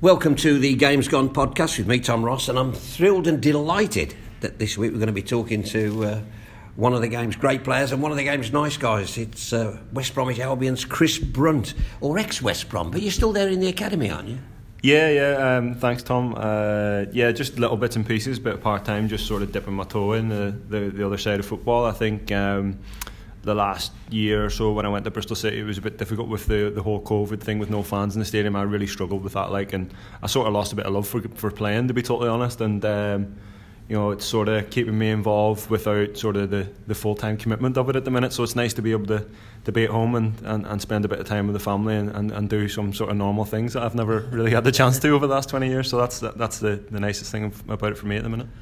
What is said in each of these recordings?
Welcome to the Games Gone podcast with me, Tom Ross, and I'm thrilled and delighted that this week we're going to be talking to one of the game's great players and one of the game's nice guys. It's West Bromwich Albion's Chris Brunt, or ex-West Brom, but you're still there in the academy, aren't you? Yeah. Thanks, Tom. Just little bits and pieces, bit of part-time, just sort of dipping my toe in the other side of football. I think the last year or so when I went to Bristol City, it was a bit difficult with the whole COVID thing with no fans in the stadium. I really struggled with that, and I sort of lost a bit of love for playing, to be totally honest. And it's sort of keeping me involved without sort of the full-time commitment of it at the minute. So it's nice to be able to be at home and spend a bit of time with the family and do some sort of normal things that I've never really had the chance to over the last 20 years. So that's the nicest thing about it for me at the minute.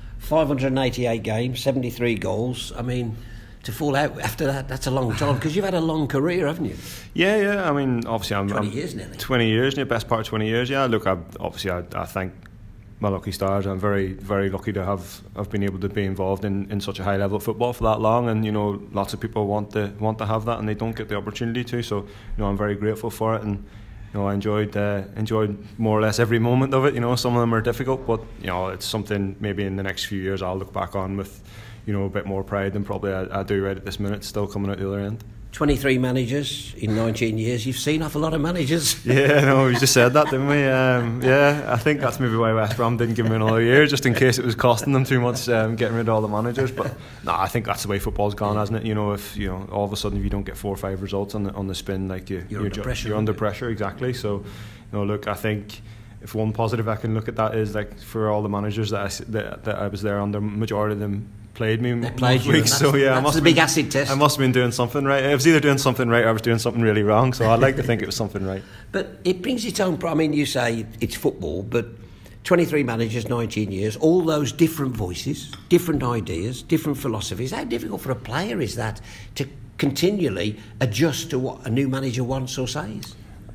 588 games, 73 goals. I mean, to fall out after that's a long time, because you've had a long career, haven't you? Yeah. I mean, obviously I'm 20 years nearly. 20 years, best part of 20 years. Yeah, look, I thank my lucky stars. I'm very, very lucky to have been able to be involved in such a high level of football for that long, and lots of people want to have that and they don't get the opportunity to. So I'm very grateful for it, and I enjoyed more or less every moment of it. Some of them are difficult, but it's something maybe in the next few years I'll look back on with a bit more pride than probably I do right at this minute, still coming out the other end. 23 managers in 19 years. You've seen off a lot of managers. Yeah, no, we just said that, didn't we? I think that's maybe why West Brom didn't give me another year, just in case it was costing them too much getting rid of all the managers. But no, I think that's the way football's gone, hasn't it? If all of a sudden if you don't get 4 or 5 results on the spin, like you're under pressure, exactly. So, look, I think if one positive I can look at that is, like, for all the managers that I was there under, majority of them played me most weeks, so yeah, that's a big acid test. I must have been doing something right. I was either doing something right or I was doing something really wrong, so I'd like to think it was something right. But it brings its own, I mean, you say it's football, but 23 managers, 19 years, all those different voices, different ideas, different philosophies. How difficult for a player is that to continually adjust to what a new manager wants or says?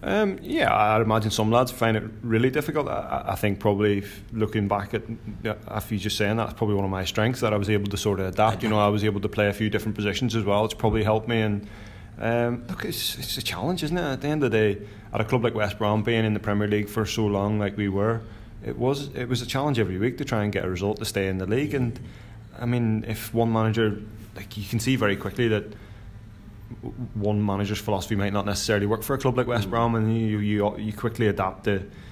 I'd imagine some lads find it really difficult. I think probably looking back at after you just saying that's probably one of my strengths, that I was able to sort of adapt. I was able to play a few different positions as well. It's probably helped me. And look, it's a challenge, isn't it? At the end of the day, at a club like West Brom, being in the Premier League for so long, like we were, it was a challenge every week to try and get a result to stay in the league. And I mean, if one manager, like, you can see very quickly that one manager's philosophy might not necessarily work for a club like West Brom, and you quickly adapt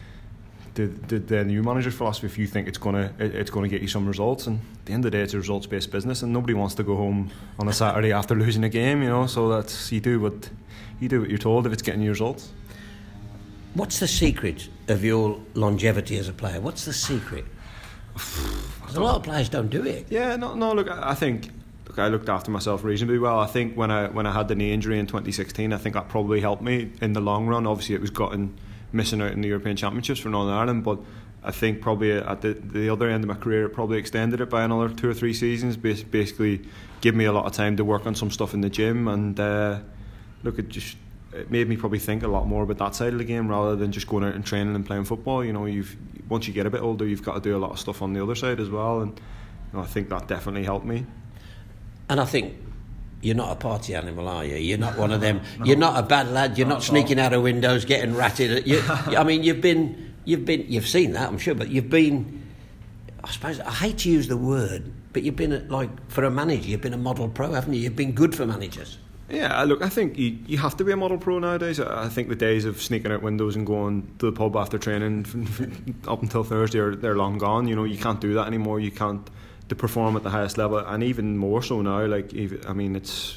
the new manager's philosophy if you think it's gonna get you some results. And at the end of the day, it's a results-based business, and nobody wants to go home on a Saturday after losing a game. So that's you do what you're told if it's getting you results. What's the secret of your longevity as a player? What's the secret? Because a lot of players don't do it. Yeah, no. Look, I think. I looked after myself reasonably well. I think when I had the knee injury in 2016, I think that probably helped me in the long run. Obviously, it was missing out in the European Championships for Northern Ireland, but I think probably at the other end of my career, it probably extended it by another 2 or 3 seasons. Basically, give me a lot of time to work on some stuff in the gym, and look, it made me probably think a lot more about that side of the game rather than just going out and training and playing football. Once you get a bit older, you've got to do a lot of stuff on the other side as well, and I think that definitely helped me. And I think you're not a party animal, are you? You're not one of them. No. You're not a bad lad. You're not sneaking out of windows, getting ratted. I mean, you've seen that, I'm sure, but you've been. I suppose I hate to use the word, but you've been for a manager, you've been a model pro, haven't you? You've been good for managers. Yeah, look, I think you have to be a model pro nowadays. I think the days of sneaking out windows and going to the pub after training up until Thursday they're long gone. You can't do that anymore. You can't to perform at the highest level, and even more so now. It's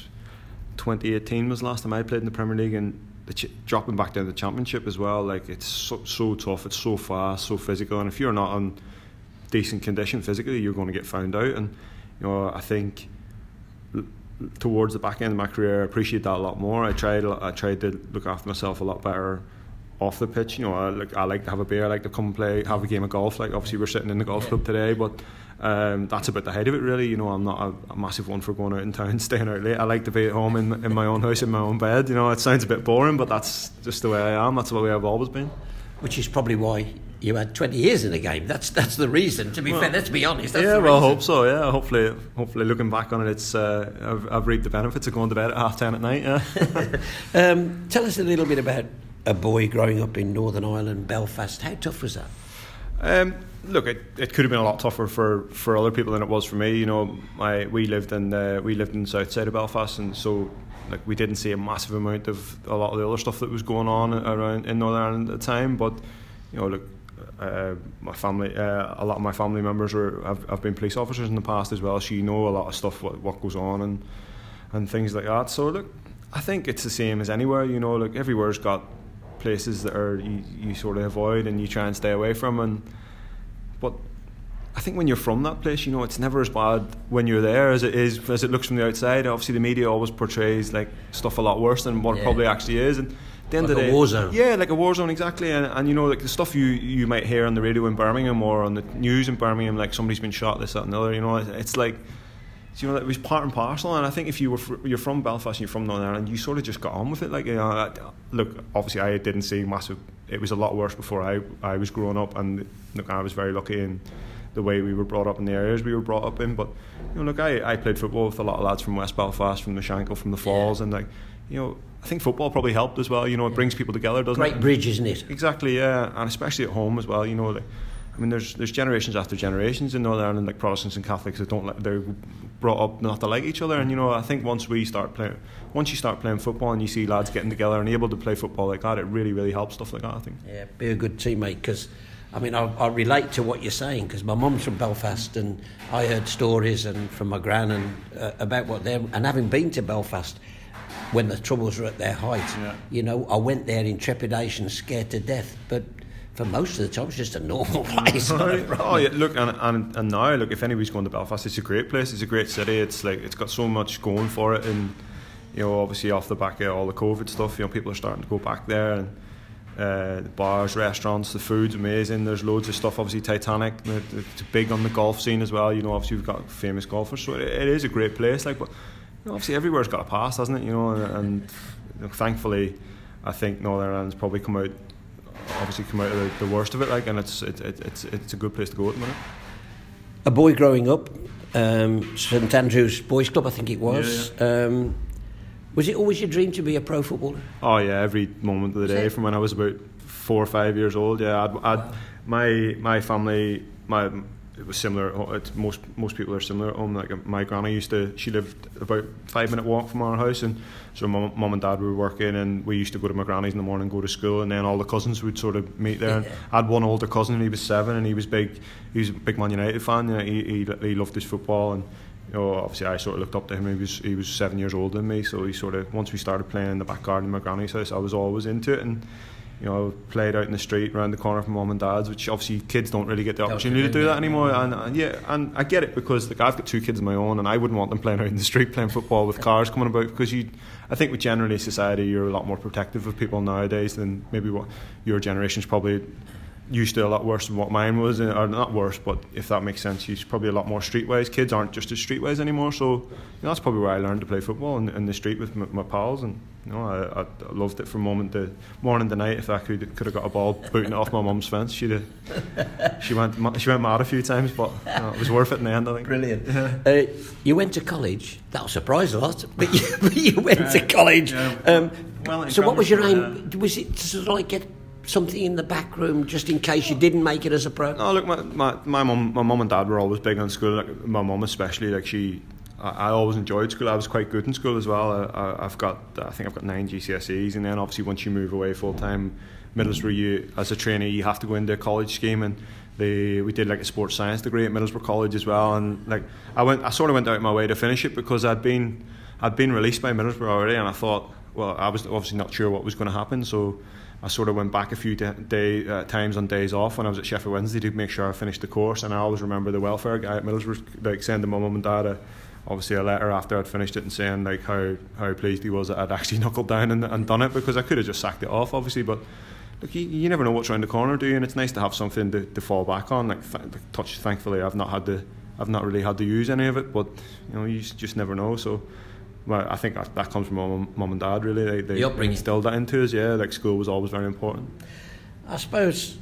2018 was the last time I played in the Premier League, and dropping back down the Championship as well. Like, it's so tough, it's so fast, so physical, and if you're not in decent condition physically, you're going to get found out. And I think towards the back end of my career, I appreciate that a lot more. I tried to look after myself a lot better off the pitch. I like to have a beer, I like to come and play, have a game of golf. Like, obviously we're sitting in the golf club today, but that's about the height of it, really. I'm not a massive one for going out in town, staying out late. I like to be at home in my own house, in my own bed. It sounds a bit boring, but that's just the way I am. That's the way I've always been. Which is probably why you had 20 years in the game. That's the reason, to be fair. Let's be honest. That's I hope so. Yeah, hopefully looking back on it, it's I've reaped the benefits of going to bed at 10:30 at night. Yeah. Tell us a little bit about a boy growing up in Northern Ireland, Belfast. How tough was that? Look, it could have been a lot tougher for other people than it was for me. You know, we lived in the south side of Belfast, and so like we didn't see a massive amount of a lot of the other stuff that was going on around in Northern Ireland at the time. But you know, look, my family, a lot of my family members have been police officers in the past as well, so you know a lot of stuff what goes on and things like that. So look, I think it's the same as anywhere. You know, like everywhere's got places that are you sort of avoid and you try and stay away from. But I think when you're from that place, you know, it's never as bad when you're there as it looks from the outside. Obviously, the media always portrays like stuff a lot worse than what it probably actually is. And at the end of the day, a war zone. Yeah, like a war zone, exactly. And you know, like the stuff you might hear on the radio in Birmingham or on the news in Birmingham, like somebody's been shot, this, that, and the other. You know, it's like, you know, it was part and parcel. And I think if you're from Belfast and you're from Northern Ireland, you sort of just got on with it. Like, you know, look, obviously I didn't see massive. It was a lot worse before I was growing up, and look, I was very lucky in the way we were brought up in the areas we were brought up in. But you know, look, I played football with a lot of lads from West Belfast, from the Shankill, from the Falls, and like, you know, I think football probably helped as well. You know, it brings people together, doesn't it? Great bridge, isn't it? Exactly, yeah, and especially at home as well. You know, like, I mean, there's generations after generations in Northern Ireland, like Protestants and Catholics, that they're brought up not to like each other. And you know, I think once you start playing football and you see lads getting together and able to play football like that, it really, really helps stuff like that, I think. Yeah, be a good teammate, because I mean, I relate to what you're saying, because my mum's from Belfast, and I heard stories and from my gran and about what they're, and having been to Belfast when the Troubles were at their height, you know, I went there in trepidation, scared to death, but for most of the time it's just a normal place. Oh yeah, look, and now, look, if anybody's going to Belfast, it's a great place, it's a great city, it's like, it's got so much going for it, and you know, obviously off the back of all the COVID stuff, you know, people are starting to go back there, and the bars, restaurants, the food's amazing, there's loads of stuff, obviously Titanic, it's big on the golf scene as well, you know, obviously we've got famous golfers, so it is a great place, like, but you know, obviously everywhere's got a past, hasn't it, you know, and you know, thankfully I think Northern Ireland's probably come out of the worst of it, like, and it's a good place to go at the minute. A boy growing up, St Andrew's Boys Club, I think it was. Yeah. Was it always your dream to be a pro footballer? Oh yeah, every moment of the day from when I was about 4 or 5 years old. Yeah, my family, it was similar. Most people are similar at home. Like my granny she lived about 5-minute walk from our house, and so mum and dad were working, and we used to go to my granny's in the morning, go to school, and then all the cousins would sort of meet there. And I had one older cousin, and he was 7, and he was a big Man United fan. You know, he loved his football, and you know, obviously I sort of looked up to him. He was 7 years older than me, so he sort of, once we started playing in the back garden of my granny's house, I was always into it, and you know, played out in the street around the corner from mum and dad's, which obviously kids don't really get the opportunity to do that anymore. And I get it, because like, I've got 2 kids of my own, and I wouldn't want them playing out in the street playing football with cars coming about, because I think with generally society, you're a lot more protective of people nowadays than maybe what your generation's probably used to, a lot worse than what mine was, or not worse, but if that makes sense, you're probably a lot more streetwise. Kids aren't just as streetwise anymore, so you know, that's probably where I learned to play football, in the street with my pals, and you know, I loved it from morning to night. If I could have got a ball booting it off my mum's fence, she went mad a few times, but you know, it was worth it in the end, I think. Brilliant. Yeah. You went to college. That'll surprise a lot, but you went to college. Yeah. So what was your aim? Was it to sort of like get something in the back room just in case you didn't make it as a pro? No, look, my mum and dad were always big on school. Like my mum especially, like I always enjoyed school. I was quite good in school as well. I think I've got 9 GCSEs, and then obviously once you move away full time, Middlesbrough, as a trainee, you have to go into a college scheme, and we did like a sports science degree at Middlesbrough College as well. And like I sort of went out of my way to finish it, because I'd been released by Middlesbrough already, and I thought, well, I was obviously not sure what was going to happen, so I sort of went back a few times on days off when I was at Sheffield Wednesday to make sure I finished the course. And I always remember the welfare guy at Middlesbrough like sending my mum and dad obviously a letter after I'd finished it, and saying like how pleased he was that I'd actually knuckled down and done it, because I could have just sacked it off obviously, but look, you never know what's around the corner, do you? And it's nice to have something to fall back on. Thankfully I've not really had to use any of it, but you know, you just never know. So well, I think that comes from mum and dad, really. They instilled that into us. Yeah, like school was always very important. I suppose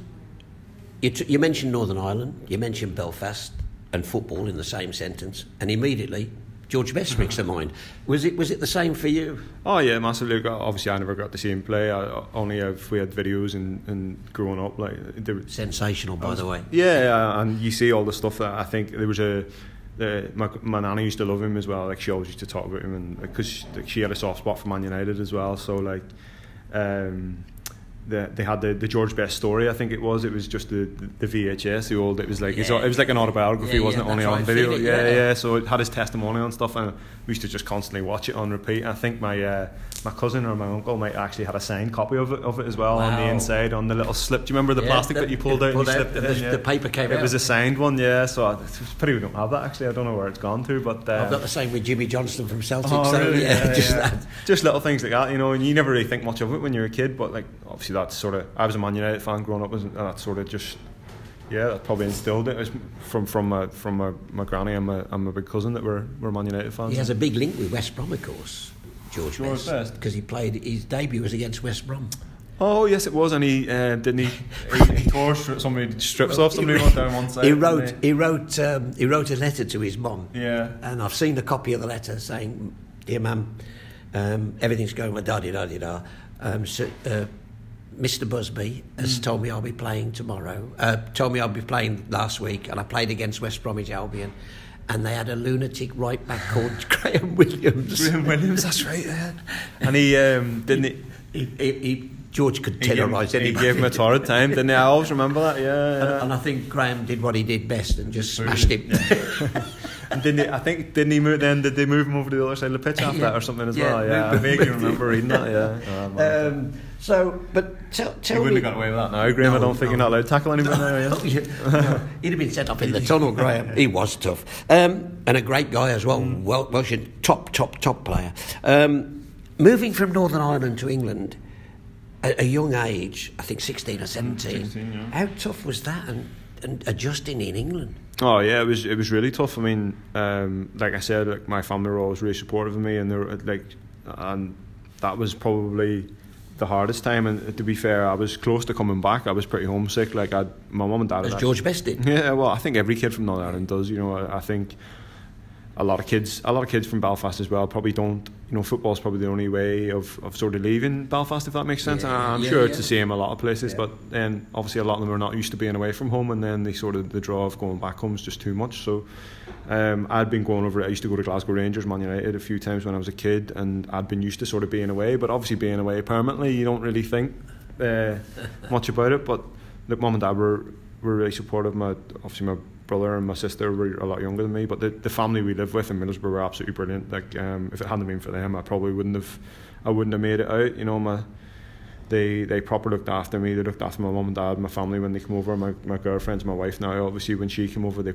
you mentioned Northern Ireland, you mentioned Belfast and football in the same sentence, and immediately George Best springs to mind. Was it the same for you? Oh yeah, massively. Obviously, I never got to see him play. Only if we had videos and growing up, like sensational, by the way. Yeah, and you see all the stuff that I think there was my nana used to love him as well. Like she always used to talk about him, and because she had a soft spot for Man United as well. So like. They had the George Best story. I think it was just the VHS. It was like it was like an autobiography, wasn't it? Only on video. Yeah. So it had his testimonial and stuff, and we used to just constantly watch it on repeat. I think my cousin or my uncle might actually had a signed copy of it as well. Wow. On the inside, on the little slip. Do you remember the plastic that you pulled out and you slipped it in? The paper came out. It was a signed one, yeah. So it's pretty we don't have that actually. I don't know where it's gone to, but I've got the same with Jimmy Johnston from Celtic. Oh, so really? That. Just little things like that, and you never really think much of it when you're a kid. But like obviously that's sort of, I was a Man United fan growing up, and that sort of just. Yeah, that probably instilled it. It was from my granny and my big cousin that were Man United fans. He has a big link with West Brom, of course, George Best, because he played his debut was against West Brom. Oh yes, it was, and he tore somebody strips off somebody went down one side. He wrote a letter to his mum. Yeah, and I've seen a copy of the letter saying, "Dear Mum, everything's going well. Da da da da. Mr. Busby has told me I'll be playing tomorrow. Told me I'll be playing last week, and I played against West Bromwich Albion, and they had a lunatic right back called Graham Williams. Graham Williams, that's right. Yeah. And he didn't he George could terrorise anybody. He gave him a torrid time, didn't he? I always remember that. Yeah. And I think Graham did what he did best and just smashed him. And did they move him over to the other side of the pitch after that or something as well? Yeah, I vaguely remember reading that. Yeah. Tell he wouldn't me, have got away with that now, Graham. I don't think you're not allowed to tackle anyone now. No, he'd have been set up in the tunnel, Graham. He was tough, and a great guy as well. Welsh, top player. Moving from Northern Ireland to England at a young age, I think 16 or 17. 16, yeah. How tough was that, and adjusting in England? Oh yeah, it was really tough. I mean, like I said, like my family were always really supportive of me, and they were and that was probably the hardest time. And to be fair, I was close to coming back. I was pretty homesick. Like my mum and dad. As George Best did. Yeah, well, I think every kid from Northern Ireland does. I think a lot of kids from Belfast as well probably don't. Football's probably the only way of sort of leaving Belfast, if that makes sense. Yeah, I'm sure it's the same a lot of places, but then obviously a lot of them are not used to being away from home, and then the draw of going back home is just too much. So I'd been going over it. I used to go to Glasgow Rangers, Man United a few times when I was a kid, and I'd been used to sort of being away, but obviously being away permanently, you don't really think much about it. But look, Mum and Dad were really supportive. My brother and my sister were a lot younger than me, but the family we live with in Middlesbrough were absolutely brilliant. Like if it hadn't been for them, I probably wouldn't have made it out. They proper looked after me. They looked after my mum and dad, my family when they come over. My girlfriend's my wife now. Obviously, when she came over,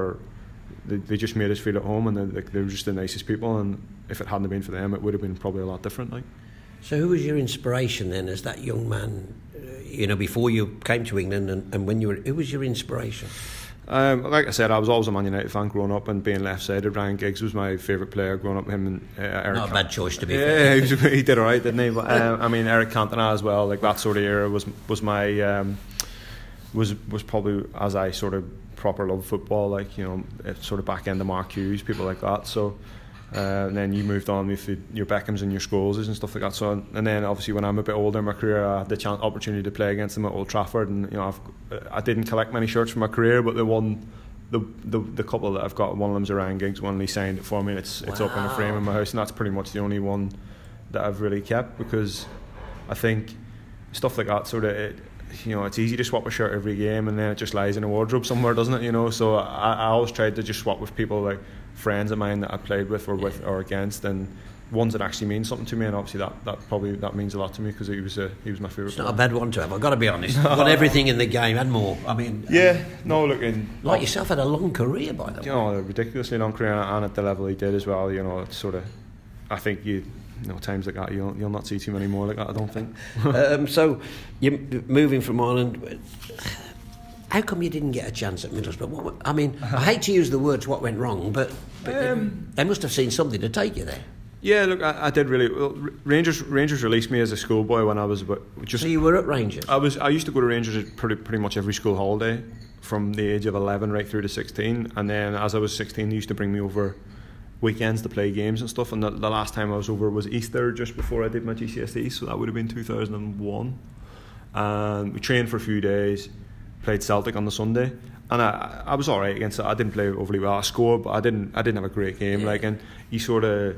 they just made us feel at home, and they were just the nicest people. And if it hadn't been for them, it would have been probably a lot different. Like. So, who was your inspiration then, as that young man? Before you came to England, and when you were, who was your inspiration? Like I said, I was always a Man United fan growing up, and being left-sided, Ryan Giggs was my favourite player growing up. Him and Eric. Not a bad choice to be fair. Yeah, he did all right, didn't he? But Eric Cantona as well. Like that sort of era was my was probably as I sort of proper love football. Like sort of back end of Mark Hughes, people like that. So. And then you moved on with your Beckhams and your Scholeses and stuff like that. So, and then obviously when I'm a bit older in my career, I had the opportunity to play against them at Old Trafford, and I didn't collect many shirts from my career, but the couple that I've got, one of them's a Ryan Giggs one, and he signed it for me, and it's up in a frame in my house, and that's pretty much the only one that I've really kept, because I think stuff like that sort of it's easy to swap a shirt every game, and then it just lies in a wardrobe somewhere, doesn't it? So I always tried to just swap with people like friends of mine that I played with or against, and ones that actually mean something to me, and obviously that means a lot to me, because he was my favourite. It's not a bad one to have, I've got to be honest. Got everything in the game and more. I mean, like yourself had a long career, by the way. A ridiculously long career, and at the level he did as well. It's sort of, I think times like that you'll not see too many more like that, I don't think. So you're moving from Ireland. How come you didn't get a chance at Middlesbrough? I mean, I hate to use the words "what went wrong," but they must have seen something to take you there. Yeah, look, I did really well. Rangers released me as a schoolboy when I was So you were at Rangers? I used to go to Rangers pretty much every school holiday from the age of 11 right through to 16, and then as I was 16, they used to bring me over weekends to play games and stuff. And the last time I was over was Easter, just before I did my GCSE, so that would have been 2001. And we trained for a few days, played Celtic on the Sunday, and I was all right against it. I didn't play overly well. I scored, but I didn't have a great game. And he sort of.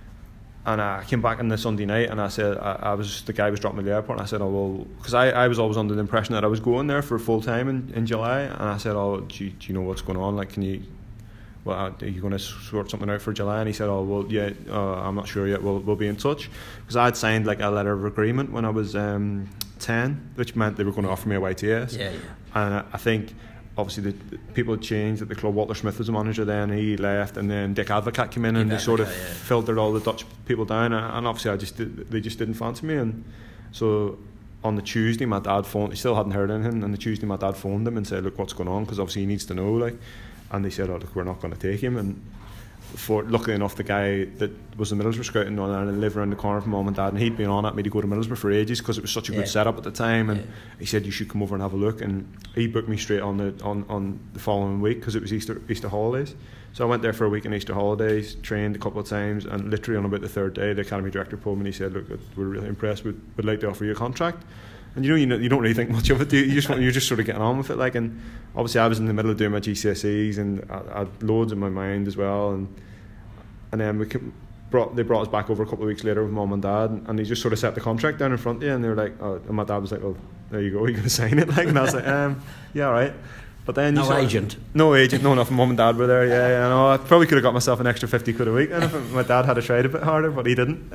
And I came back on the Sunday night, and I said, the guy was dropping me at the airport, and I said, oh well, because I was always under the impression that I was going there for full time in July, and I said, oh, do you know what's going on? Like, are you going to sort something out for July? And he said, oh well, yeah, I'm not sure yet. We'll be in touch, because I had signed like a letter of agreement when I was 10, which meant they were going to offer me a YTS. And I think. Obviously, the people had changed at the club. Walter Smith was the manager then, he left, and then Dick Advocat came in, and they sort of filtered all the Dutch people down. And obviously, they just didn't fancy me. And so on the Tuesday, my dad phoned. He still hadn't heard anything. And the Tuesday, my dad phoned him and said, "Look, what's going on?" Because obviously, he needs to know. Like, and they said, "Oh, look, we're not going to take him." And luckily enough, the guy that was the Middlesbrough scouting on and lived around the corner from mum and dad, and he'd been on at me to go to Middlesbrough for ages because it was such a good setup at the time, and he said you should come over and have a look, and he booked me straight on the following week because it was Easter holidays. So I went there for a week in Easter holidays, trained a couple of times, and literally on about the third day, the academy director pulled me and he said, "Look, we're really impressed. We'd like to offer you a contract." And you don't really think much of it. You're just sort of getting on with it. Like, and obviously I was in the middle of doing my GCSEs, and I had loads in my mind as well, and then they brought us back over a couple of weeks later with mum and dad, and they just sort of set the contract down in front of you, and they were like, oh, and my dad was like, "Well, there you go, you're going to sign it." Like, and I was like, yeah, all right. But then no agent, no, enough. Mum and dad were there. Yeah, I know. I probably could have got myself an extra 50 quid a week, and if my dad had tried a bit harder, but he didn't.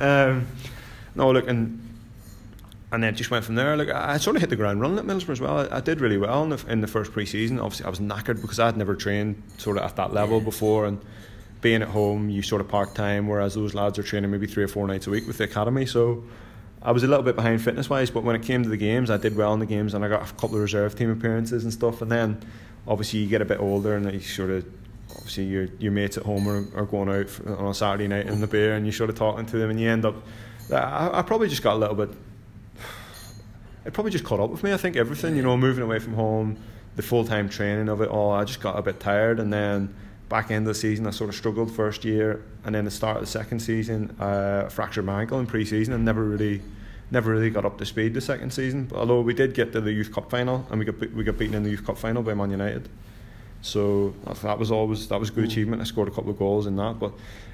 No, look, and then it just went from there. Like, I sort of hit the ground running at Middlesbrough as well. I did really well in the first pre-season. Obviously, I was knackered because I had never trained sort of at that level before, and being at home, you sort of part-time, whereas those lads are training maybe 3 or 4 nights a week with the academy. So I was a little bit behind fitness-wise, but when it came to the games, I did well in the games, and I got a couple of reserve team appearances and stuff. And then obviously you get a bit older, and you sort of, obviously your mates at home are going out on a Saturday night in the beer, and you're sort of talking to them, and you end up, I probably just got a little bit, it probably just caught up with me. I think everything, moving away from home, the full-time training of it all, I just got a bit tired. And then back end of the season, I sort of struggled first year, and then the start of the second season, fractured my ankle in pre-season, and never really got up to speed the second season. But although we did get to the Youth Cup final, and we got beaten in the Youth Cup final by Man United, so that was a good achievement. I scored a couple of goals in that, but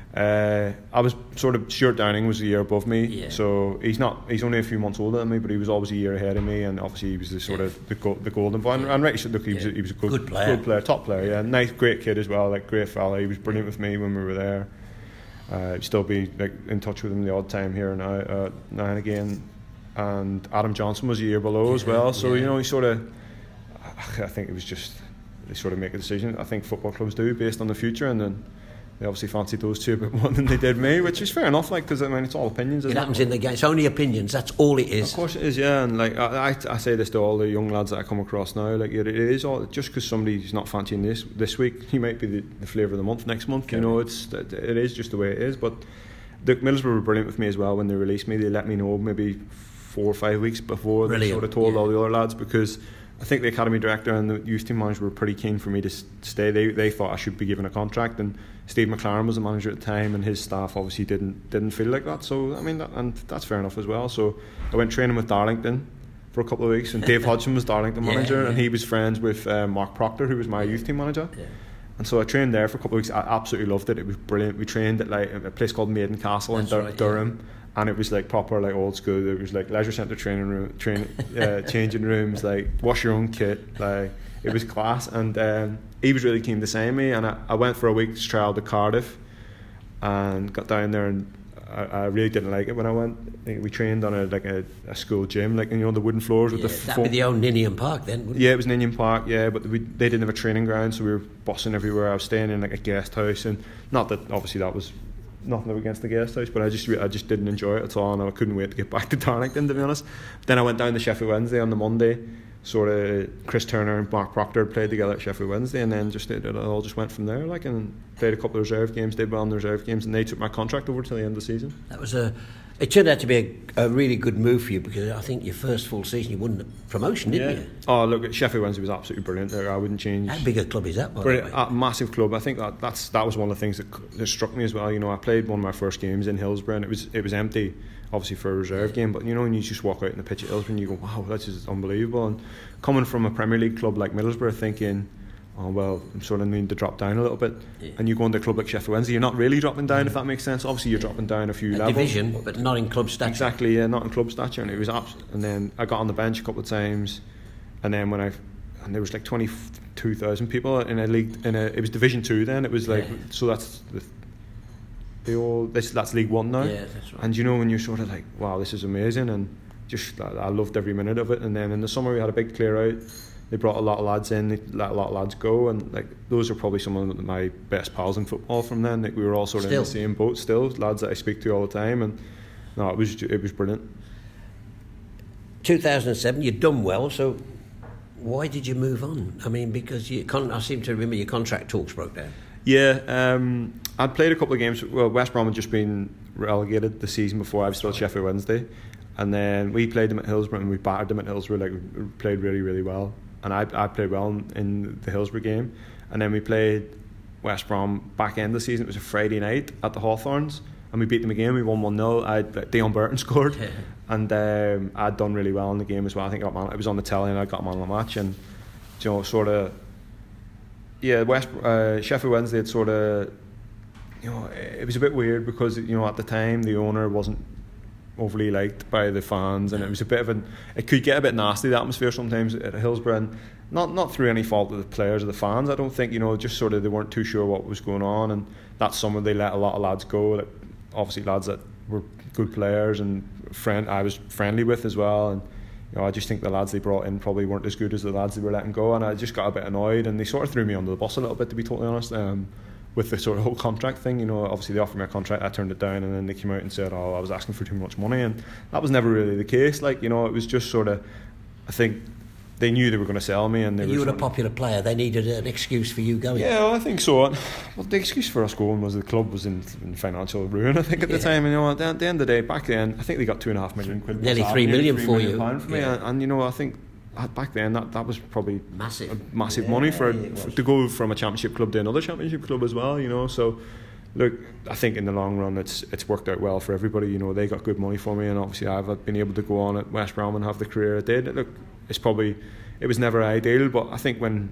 I was sort of, Stuart Downing was a year above me, so he's only a few months older than me, but he was always a year ahead of me, and obviously he was the sort of the golden boy. And right, look, he was a good player, top player, nice, great kid as well, like great fella. He was brilliant with me when we were there. I'd still be like in touch with him the odd time here now and again. And Adam Johnson was a year below as well, so he sort of, I think it was just, they sort of make a decision. I think football clubs do based on the future, and then they obviously fancied those two a bit more than they did me, which is fair enough, like, because I mean it's all opinions. It happens in the game. It's only opinions. That's all it is. Of course it is, yeah. And like I say this to all the young lads that I come across now. Like, it is all just because somebody's not fancying this week, he might be the flavour of the month next month. It is just the way it is. But the Middlesbrough were brilliant with me as well when they released me. They let me know maybe 4 or 5 weeks before. They sort of told all the other lads, because I think the academy director and the youth team manager were pretty keen for me to stay. They thought I should be given a contract, and Steve McLaren was the manager at the time, and his staff obviously didn't feel like that. So I mean, and that's fair enough as well. So I went training with Darlington for a couple of weeks, and Dave Hodgson was Darlington manager, and he was friends with Mark Proctor, who was my youth team manager. And so I trained there for a couple of weeks. I absolutely loved it. It was brilliant. We trained at like a place called Maiden Castle in Durham. And it was like proper, like old school. It was like leisure centre training room, changing rooms, like wash your own kit. Like, it was class. And he was really keen to sign me. And I went for a week's trial to Cardiff, and got down there, and I really didn't like it when I went. We trained on a school gym, like, the wooden floors with the. That'd be the old Ninian Park then, wouldn't it? Yeah, it was Ninian Park. Yeah, but they didn't have a training ground, so we were bussing everywhere. I was staying in like a guest house, and not that obviously that was nothing against the guest house, but I just didn't enjoy it at all, and I couldn't wait to get back to Darlington, to be honest. Then I went down to Sheffield Wednesday on the Monday. Sort of Chris Turner and Mark Proctor played together at Sheffield Wednesday, and then it all just went from there. Like, and played a couple of reserve games, did well in the reserve games, and they took my contract over till the end of the season. That was a It turned out to be a really good move for you, because I think your first full season you won promotion, didn't you? Oh, look, Sheffield Wednesday was absolutely brilliant. I wouldn't change. How big a club is that, by the way? A massive club. I think that was one of the things that struck me as well. You know, I played one of my first games in Hillsborough, and it was empty, obviously for a reserve game. But you know, when you just walk out in the pitch at Hillsborough, and you go, "Wow, that's just unbelievable." And coming from a Premier League club like Middlesbrough, thinking, "Oh well, I'm sort of needing to drop down a little bit," and you go into a club like Sheffield Wednesday, you're not really dropping down, if that makes sense. Obviously, you're dropping down a few levels, division, but not in club stature. Exactly, yeah, not in club stature. And it was and then I got on the bench a couple of times, and then and there was like 22,000 people in a league. It was Division 2 then. It was like so that's that's League 1 now. Yeah, that's right. And you know, when you're sort of like, wow, this is amazing, and just I loved every minute of it. And then in the summer we had a big clear out. They brought a lot of lads in, they let a lot of lads go, and like those are probably some of my best pals in football from then. Like, we were all sort of in the same boat still, lads that I speak to all the time, and no, it was brilliant. 2007, you'd done well, so why did you move on? I mean, because I seem to remember your contract talks broke down. Yeah, I'd played a couple of games. Well, West Brom had just been relegated the season before. I was still at Sheffield Wednesday, and then we played them at Hillsborough, and we battered them at Hillsborough. Like, we played really, really well. And I played well in the Hillsborough game, and then we played West Brom back end of the season. It was a Friday night at the Hawthorns, and we beat them again. We won 1-0. Dion Burton scored, and I'd done really well in the game as well. I think I was on the telly and I got man of the match, and you know, sort of, yeah, Sheffield Wednesday had sort of, you know, it was a bit weird because, you know, at the time the owner wasn't overly liked by the fans, and it was a bit of it could get a bit nasty, the atmosphere sometimes at Hillsborough, and not through any fault of the players or the fans. I don't think, you know, just sort of they weren't too sure what was going on, and that summer they let a lot of lads go, like obviously lads that were good players and I was friendly with as well, and you know, I just think the lads they brought in probably weren't as good as the lads they were letting go, and I just got a bit annoyed, and they sort of threw me under the bus a little bit, to be totally honest. With the sort of whole contract thing, you know, obviously they offered me a contract, I turned it down, and then they came out and said, oh, I was asking for too much money, and that was never really the case. Like, you know, it was just sort of, I think they knew they were going to sell me, and you were a popular player. They needed an excuse for you going. Yeah, well, I think so. Well, the excuse for us going was the club was in financial ruin, I think, at the time. And you know, at the end of the day, back then, I think they got £2.5 million. Nearly £3 million for you. For me, and you know, I think back then that was probably massive money to go from a championship club to another championship club as well, you know. So look, I think in the long run it's worked out well for everybody. You know, they got good money for me, and obviously I've been able to go on at West Brom and have the career I did. Look, it was never ideal, but I think when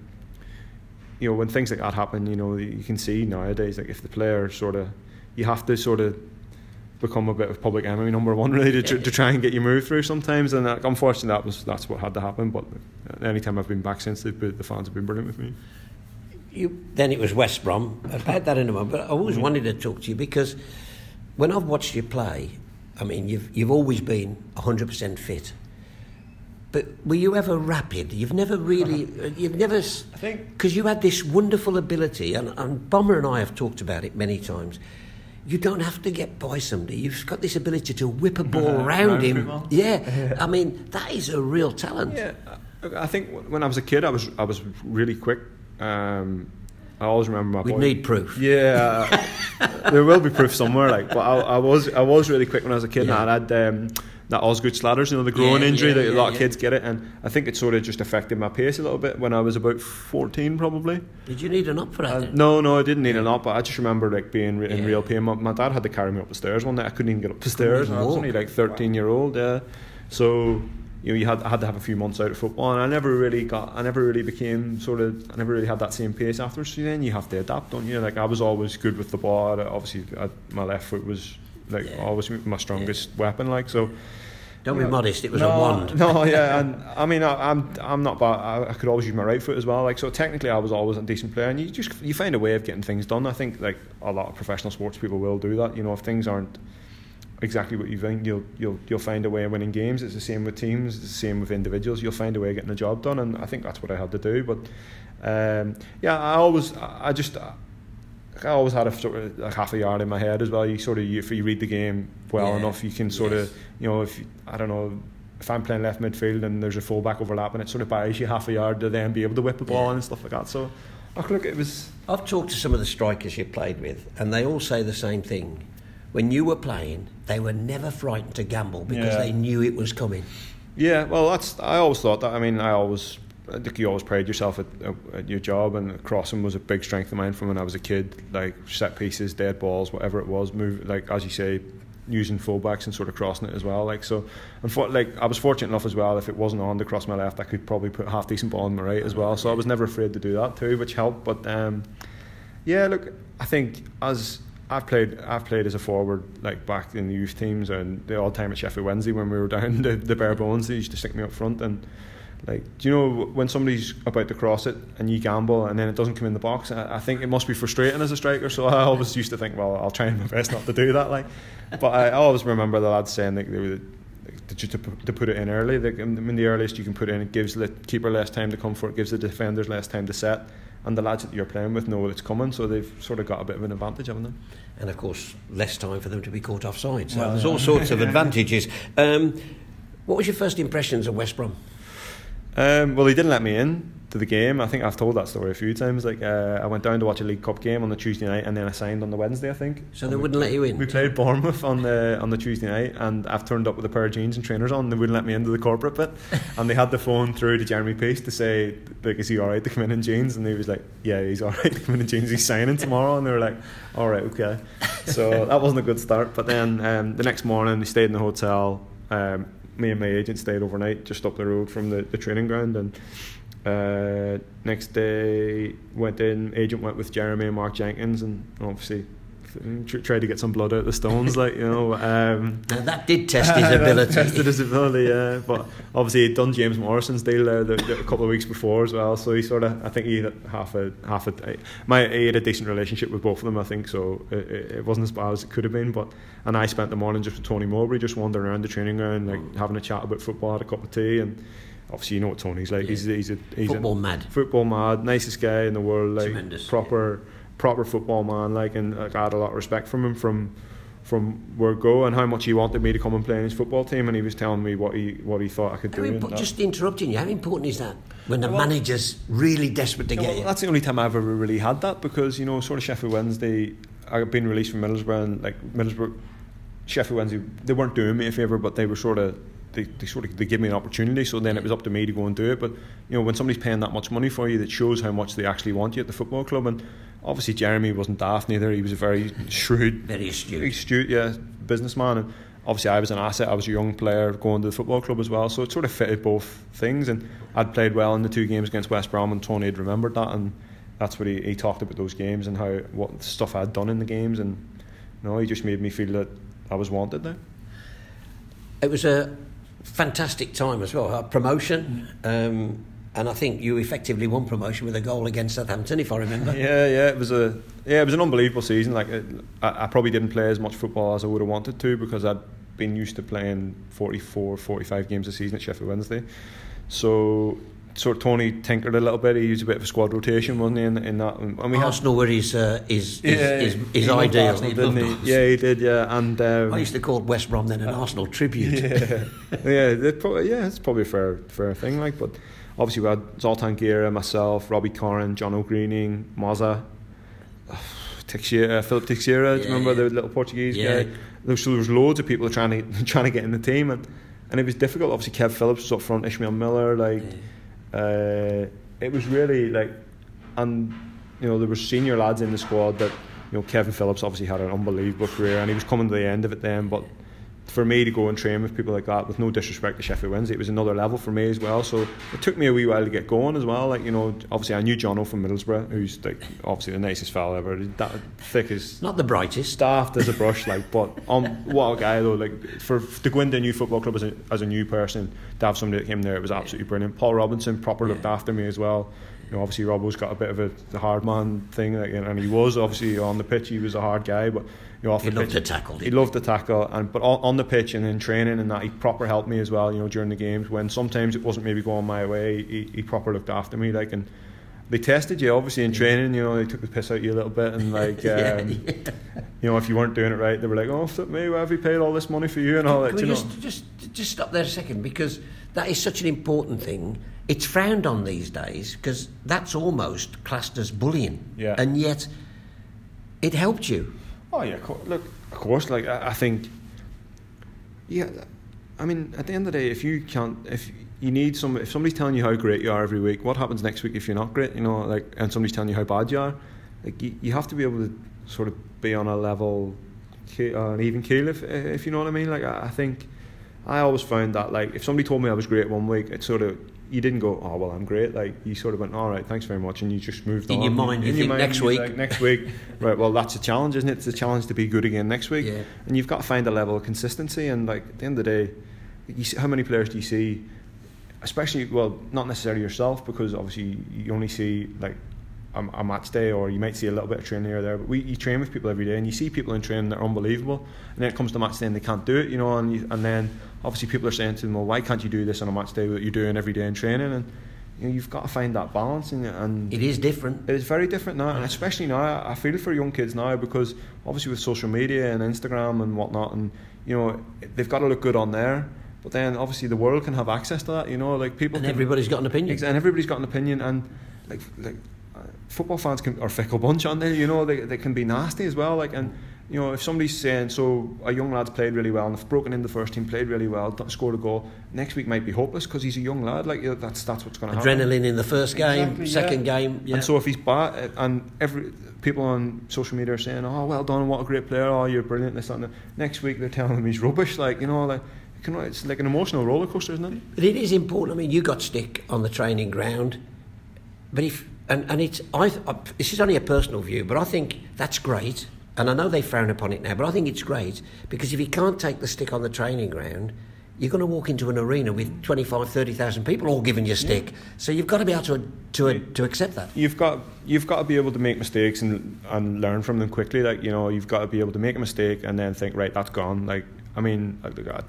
things like that happen, you know, you can see nowadays, like, if the player you have to sort of become a bit of public enemy number one, really, to try and get your move through sometimes. And unfortunately that's what had to happen. But anytime I've been back since, the fans have been brilliant with me. Then it was West Brom. About that in a moment, but I always wanted to talk to you, because when I've watched you play, I mean, you've always been 100% fit. But were you ever rapid? You've never, I think, because you had this wonderful ability, and Bomber and I have talked about it many times. You don't have to get by somebody. You've got this ability to whip a ball around him. Yeah, I mean, that is a real talent. Yeah, I think when I was a kid, I was really quick. I always remember my boy. We need proof. Yeah, there will be proof somewhere. Like, but I was really quick when I was a kid. Yeah. And I had that Osgood Slatters, you know, the groin injury that a lot of kids get it, and I think it sort of just affected my pace a little bit when I was about 14, probably. Did you need an op for that? No, I didn't need an op, but I just remember like being in real pain. My dad had to carry me up the stairs one night. I couldn't even get up the stairs, and I was only like 13-year-old. Yeah, so you know, I had to have a few months out of football, and I never really had that same pace afterwards. So then you have to adapt, don't you? Like, I was always good with the ball. Obviously, my left foot was always my strongest weapon. Like, so. Don't be modest. It was a wand. No, yeah, and I mean, I'm not bad. I could always use my right foot as well. Like, so technically, I was always a decent player, and you find a way of getting things done. I think like a lot of professional sports people will do that. You know, if things aren't exactly what you think, you'll find a way of winning games. It's the same with teams. It's the same with individuals. You'll find a way of getting the job done, and I think that's what I had to do. But I always had a sort of like half a yard in my head as well. If you read the game well enough, you can sort of, you know, if I'm playing left midfield and there's a fullback overlapping, it sort of buys you half a yard to then be able to whip the ball and stuff like that. So, look, it was. I've talked to some of the strikers you played with, and they all say the same thing. when you were playing, they were never frightened to gamble because they knew it was coming. Yeah, well, I always thought that. I mean, I think you always pride yourself at your job, and crossing was a big strength of mine from when I was a kid. Like set pieces, dead balls, whatever it was, move, like as you say, using fullbacks and sort of crossing it as well. Like so, I was fortunate enough as well. If it wasn't on to cross my left, I could probably put a half decent ball on my right as well. So I was never afraid to do that too, which helped. But yeah, look, I think as I've played as a forward, like back in the youth teams and the odd time at Sheffield Wednesday when we were down the bare bones, they used to stick me up front. And like, do you know when somebody's about to cross it and you gamble and then it doesn't come in the box? I think it must be frustrating as a striker. So I always used to think, well, I'll try my best not to do that. Like, but I always remember the lads saying that they were to put it in early. I mean, the earliest you can put it in, it gives the keeper less time to come for it, gives the defenders less time to set, and the lads that you're playing with know it's coming, so they've sort of got a bit of an advantage, haven't they? And of course, less time for them to be caught offside. So there's all sorts of advantages. What was your first impressions of West Brom? Well, they didn't let me in to the game. I think I've told that story a few times. Like I went down to watch a League Cup game on the Tuesday night, and then I signed on the Wednesday, I think. So they wouldn't let you in? We played Bournemouth on the Tuesday night, and I've turned up with a pair of jeans and trainers on. They wouldn't let me into the corporate bit, and they had the phone through to Jeremy Peace to say, like, is he alright to come in jeans? And he was like, yeah, he's alright to come in jeans. He's signing tomorrow. And they were like, alright, okay. So that wasn't a good start. But then the next morning, we stayed in the hotel. Me and my agent stayed overnight just up the road from the training ground, and next day agent went with Jeremy and Mark Jenkins, and obviously tried to get some blood out of the stones, like, you know. Now that did test his ability. Tested his ability, yeah. But obviously he'd done James Morrison's deal there a couple of weeks before as well, so he sort of, I think he had he had a decent relationship with both of them, I think, so it wasn't as bad as it could have been. And I spent the morning just with Tony Mowbray, just wandering around the training ground, like having a chat about football, had a cup of tea, and obviously you know what Tony's like. Yeah. He's football mad, nicest guy in the world, like tremendous, proper football man, like, and like, I had a lot of respect from him from word go, and how much he wanted me to come and play in his football team, and he was telling me what he thought I could do. Just interrupting you, how important is that when the manager's really desperate to get you? That's the only time I've ever really had that, because, you know, sort of Sheffield Wednesday, I've been released from Middlesbrough, and like Middlesbrough, Sheffield Wednesday, they weren't doing me a favour, but they were sort of they gave me an opportunity, so then it was up to me to go and do it. But, you know, when somebody's paying that much money for you, that shows how much they actually want you at the football club. And obviously Jeremy wasn't daft neither. He was a very shrewd, very astute, businessman. And obviously I was an asset. I was a young player going to the football club as well, so it sort of fitted both things. And I'd played well in the 2 games against West Brom, and Tony had remembered that, and that's what he talked about, those games and what stuff I had done in the games. And, you know, he just made me feel that I was wanted there. It was a fantastic time as well, a promotion, and I think you effectively won promotion with a goal against Southampton, if I remember. Yeah, it was an unbelievable season. Like, I probably didn't play as much football as I would have wanted to, because I'd been used to playing 44-45 games a season at Sheffield Wednesday. So sort of Tony tinkered a little bit. He used a bit of a squad rotation, wasn't he, in that? And we Arsenal were his ideal. Didn't he? Yeah, he did. Yeah, and I used to call West Brom then an Arsenal tribute. It's probably a fair thing. Like, but obviously we had Zoltan Guerra, myself, Robbie Corrin, John O'Greening, Mazza, Philip Teixeira. Do you remember the little Portuguese guy? So there was loads of people trying to get in the team, and it was difficult. Obviously Kev Phillips was up front, Ishmael Miller, like. It was really like, and you know, there were senior lads in the squad that, you know, Kevin Phillips obviously had an unbelievable career, and he was coming to the end of it then. But for me to go and train with people like that, with no disrespect to Sheffield Wednesday, it was another level for me as well. So it took me a wee while to get going as well. Like, you know, obviously I knew Jono from Middlesbrough, who's like obviously the nicest fella ever. That thick as, not the brightest, daft as a brush, like. But what a guy though. Like, to go into a new football club as a new person, to have somebody that came there, it was absolutely brilliant. Paul Robinson proper looked after me as well. You know, obviously Robbo's got a bit of the hard man thing, like, and he was obviously on the pitch. He was a hard guy, but you know, off the pitch, he loved to tackle. But on the pitch and in training and that, he proper helped me as well. You know, during the games when sometimes it wasn't maybe going my way, he proper looked after me. Like, and they tested you obviously in training. You know, they took the piss out of you a little bit, and like, you know, if you weren't doing it right, they were like, "Oh, flip me, why have we paid all this money for you?" and all that. Can we just stop there a second, because that is such an important thing. It's frowned on these days because that's almost classed as bullying, and yet it helped you. Oh yeah, look, of course. Like I think, yeah. I mean, at the end of the day, if somebody's telling you how great you are every week, what happens next week if you're not great? You know, like, and somebody's telling you how bad you are, like you have to be able to sort of be on a level, an even keel, if you know what I mean. Like I think I always found that, like, if somebody told me I was great one week, it sort of, you didn't go, oh well, I'm great. Like, you sort of went, all right, thanks very much, and you just moved on. In your mind, you think next week. Like, next week, right? Well, that's a challenge, isn't it? It's a challenge to be good again next week, yeah. And you've got to find a level of consistency. And like at the end of the day, you see, how many players do you see? Especially, well, not necessarily yourself, because obviously you only see like a match day, or you might see a little bit of training here or there. But you train with people every day, and you see people in training that are unbelievable, and then it comes to match day and they can't do it, you know. And then obviously people are saying to them, well, why can't you do this on a match day that you're doing every day in training? And you know, you've got to find that balance, and it is different. It is very different now, and especially now, I feel for young kids now, because obviously with social media and Instagram and whatnot, and you know, they've got to look good on there. But then obviously the world can have access to that, you know, like people. And everybody's got an opinion. And everybody's got an opinion, and like football fans are fickle bunch, aren't they? You know, they can be nasty as well. Like, and you know, if somebody's saying, so a young lad's played really well and they've broken in the first team, played really well, scored a goal, next week might be hopeless because he's a young lad. Like, you know, that's what's going to happen. Adrenaline in the first game, exactly, second game. Yeah. And so if he's bad, and people on social media are saying, oh, well done, what a great player, oh, you're brilliant, this, that, and that. Next week they're telling him he's rubbish. Like, you know, like, it's like an emotional roller coaster, isn't it? But it is important. I mean, you got stick on the training ground, but if and it's this is only a personal view, but I think that's great. And I know they frown upon it now, but I think it's great, because if you can't take the stick on the training ground, you're going to walk into an arena with 25,000, 30,000 people all giving you a stick. Yeah. So you've got to be able to accept that. You've got to be able to make mistakes and learn from them quickly. Like, you know, you've got to be able to make a mistake and then think, right, that's gone. Like, I mean,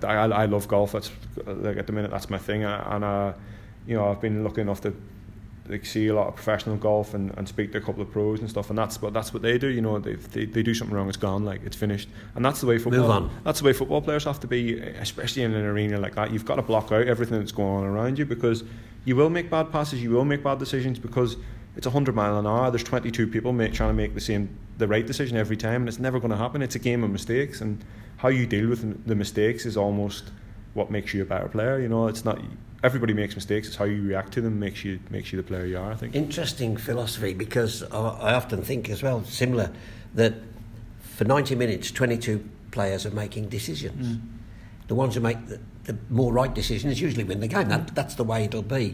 I love golf. That's like, at the minute, that's my thing. And you know, I've been lucky enough to like see a lot of professional golf and speak to a couple of pros and stuff, and that's what they do. You know, they do something wrong, it's gone, like, it's finished. And that's the way football. Move on. That's the way football players have to be, especially in an arena like that. You've got to block out everything that's going on around you, because you will make bad passes, you will make bad decisions, because it's 100 miles an hour. There's 22 people trying to make the right decision every time, and it's never going to happen. It's a game of mistakes, and how you deal with the mistakes is almost what makes you a better player. You know, it's not. Everybody makes mistakes. It's how you react to them makes you the player you are, I think. Interesting philosophy, because I often think as well, similar, that for 90 minutes 22 players are making decisions. The ones who make the more right decisions usually win the game. That's the way it'll be.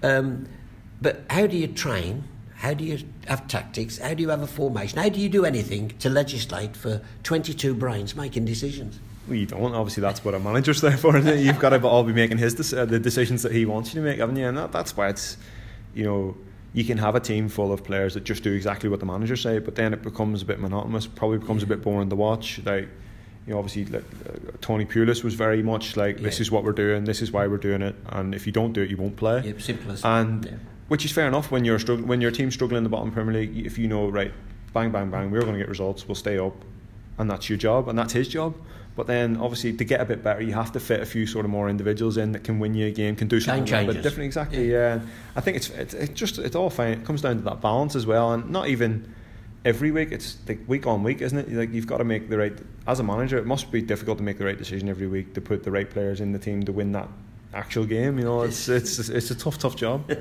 But how do you train? How do you have tactics? How do you have a formation? How do you do anything to legislate for 22 brains making decisions? Well, you don't. Obviously, that's what a manager's there for, isn't it? You've got to all be making the decisions that he wants you to make, haven't you? And that's why it's, you know, you can have a team full of players that just do exactly what the manager say, but then it becomes a bit monotonous, probably becomes a bit boring to watch. Like, you know, obviously, like, Tony Pulis was very much like, this is what we're doing, this is why we're doing it, and if you don't do it, you won't play. Yeah, simple as and yeah. Which is fair enough when your team's struggling in the bottom Premier League. If you know, right, bang, bang, bang, we're going to get results, we'll stay up, and that's your job, and that's his job. But then, obviously, to get a bit better, you have to fit a few sort of more individuals in that can win you a game, can do something a bit different. Exactly, yeah. I think it's all fine. It comes down to that balance as well, and not even every week. It's like week on week, isn't it? Like, you've got to make the right. As a manager, it must be difficult to make the right decision every week, to put the right players in the team to win that actual game. You know, it's a tough job.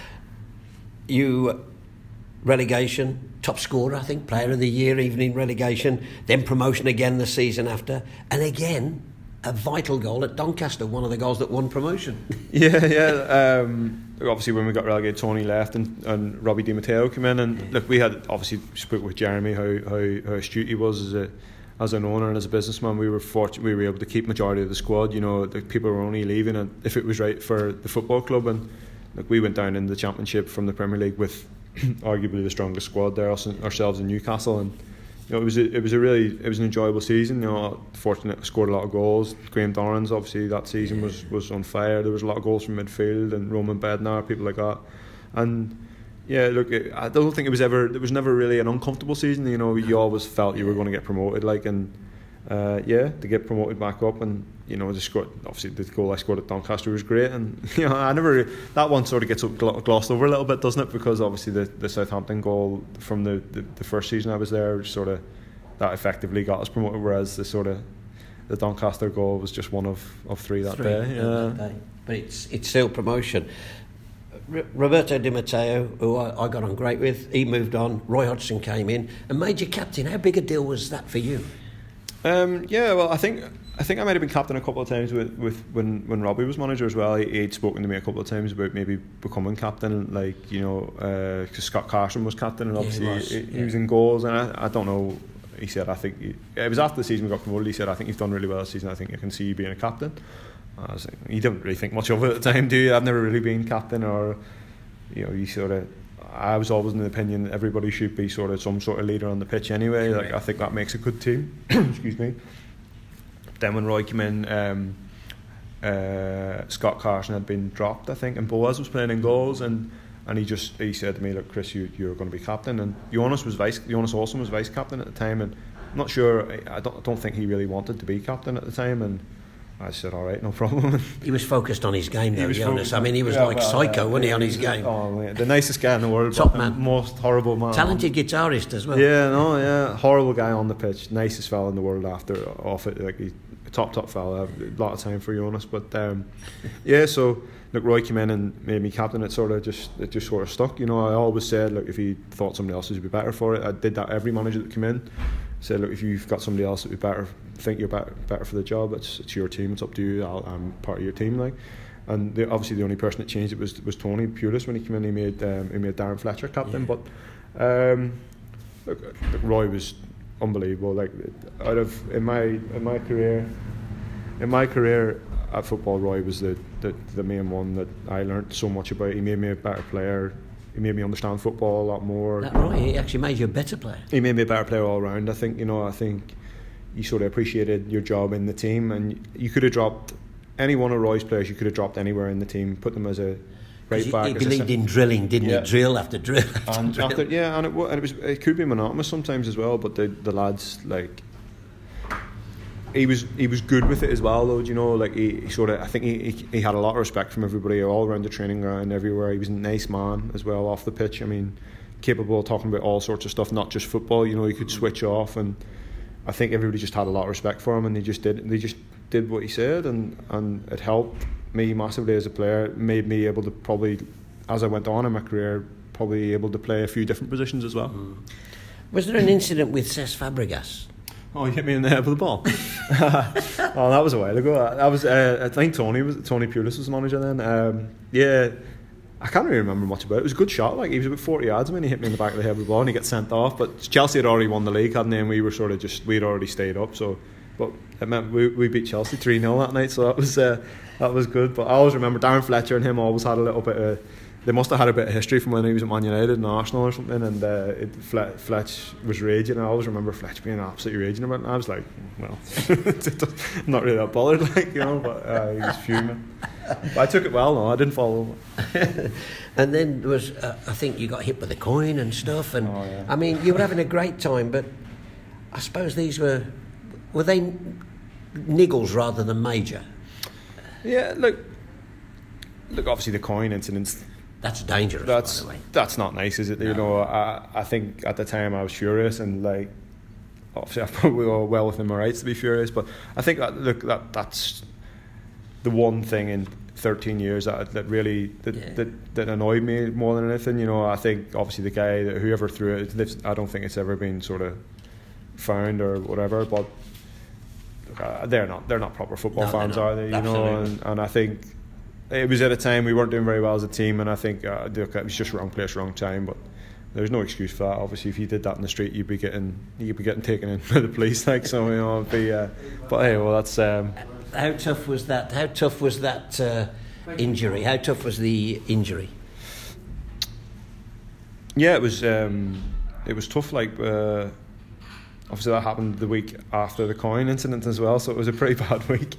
You. Relegation, top scorer, I think, player of the year, even in relegation, then promotion again the season after, and again a vital goal at Doncaster, one of the goals that won promotion. Yeah. Obviously, when we got relegated, Tony left and Robbie Di Matteo came in, and look, we had obviously spoke with Jeremy how astute he was as an owner and as a businessman. We were fortunate we were able to keep majority of the squad. You know, the people were only leaving if it was right for the football club, and look, we went down in the Championship from the Premier League with arguably the strongest squad there, ourselves in Newcastle, and you know, it was an enjoyable season. You know, fortunate, scored a lot of goals. Graham Dorrans, obviously, that season was on fire. There was a lot of goals from midfield, and Roman Bednar, people like that. And yeah, look, I don't think it was never really an uncomfortable season. You know, you always felt you were going to get promoted, like, and to get promoted back up, and you know, obviously the goal I scored at Doncaster was great, and you know, that one sort of gets glossed over a little bit, doesn't it? Because obviously the Southampton goal from the first season I was there sort of that effectively got us promoted. Whereas the Doncaster goal was just one of three that day. Yeah. That day. But it's still promotion. Roberto Di Matteo, who I got on great with, he moved on. Roy Hodgson came in and made you captain. How big a deal was that for you? Yeah, well, I think I might have been captain a couple of times with when Robbie was manager as well. He'd spoken to me a couple of times about maybe becoming captain, like, because Scott Carson was captain, and obviously he was in goals. And I don't know. He said, I think it was after the season we got promoted. He said, I think you've done really well this season. I think I can see you being a captain. I was like, you don't really think much of it at the time, do you? I've never really been captain, or you sort of. I was always in the opinion that everybody should be sort of some sort of leader on the pitch anyway. Like, I think that makes a good team. Excuse me. Then when Roy came in, Scott Carson had been dropped, I think, and Boaz was playing in goals, and he said to me, look, Chris, you're going to be captain. And Jonas Olsen was vice captain at the time, and I'm not sure. I don't think he really wanted to be captain at the time, and I said, all right, no problem. He was focused on his game, though, Jonas. I mean, he was psycho, wasn't he, on his game? Oh, yeah, the nicest guy in the world. Top man. Most horrible man. Talented guitarist as well. Yeah, horrible guy on the pitch. Nicest fella in the world off it. Like, top fella. I have a lot of time for Jonas. But, so, look, Roy came in and made me captain. It just sort of stuck. I always said, look, if he thought somebody else would be better for it, I did that every manager that came in. Said, look, if you've got somebody else that would be better, think you're better for the job, it's your team, it's up to you. I'm part of your team, like. And obviously the only person that changed it was Tony Pulis. When he came in, he made Darren Fletcher captain. But look, Roy was unbelievable. Like, in my career at football, Roy was the main one that I learnt so much about. He made me a better player. He made me understand football a lot more. That right? He actually made you a better player. He made me a better player all round. I think you sort of appreciated your job in the team, and you could have dropped any one of Roy's players. You could have dropped anywhere in the team, put them as a right back. He believed in drilling, didn't he? Drill after drill. And it could be monotonous sometimes as well. But the lads, like, he was good with it as well, though. Like, he sort of, I think he had a lot of respect from everybody all around the training ground, everywhere. He was a nice man as well off the pitch. I mean, capable of talking about all sorts of stuff, not just football. He could switch off, and I think everybody just had a lot of respect for him, and they just did what he said, and it helped me massively as a player. It made me able to probably, as I went on in my career, probably able to play a few different positions as well. Was there an incident with Cesc Fabregas? Oh, you hit me in the head with a ball. Oh, that was a while ago. That was, I think Tony Pulis was the manager then. Yeah, I can't really remember much about it. It was a good shot. Like, he was about 40 yards when he hit me in the back of the head with the ball, and he got sent off. But Chelsea had already won the league, hadn't they? And we were sort of we'd already stayed up. So, but it meant we beat Chelsea 3-0 that night. So that was good. But I always remember Darren Fletcher and him always had a little bit of. They must have had a bit of history from when he was at Man United and Arsenal or something, and Fletch was raging. I always remember Fletch being absolutely raging about it, and I was like, well, I'm not really that bothered, like, but he was fuming. But I took it well, no, I didn't follow. And then there was, I think you got hit with a coin and stuff, and I mean, you were having a great time, but I suppose these were they niggles rather than major? Yeah, look, obviously the coin incidents. That's dangerous. That's, by the way. That's not nice, is it? No. I think at the time I was furious, and like, obviously I probably was well within my rights to be furious. But I think that's the one thing in 13 years that really annoyed me more than anything. I think obviously the guy whoever threw it, I don't think it's ever been sort of found or whatever. But they're not proper football fans, are they? And I think. It was at a time we weren't doing very well as a team, and I think it was just wrong place, wrong time. But there's no excuse for that. Obviously, if you did that in the street, you'd be getting taken in by the police, like, so. It'd be. But hey, well, that's. How tough was that? How tough was that injury? How tough was the injury? Yeah, it was tough. Like, obviously that happened the week after the coin incident as well, so it was a pretty bad week.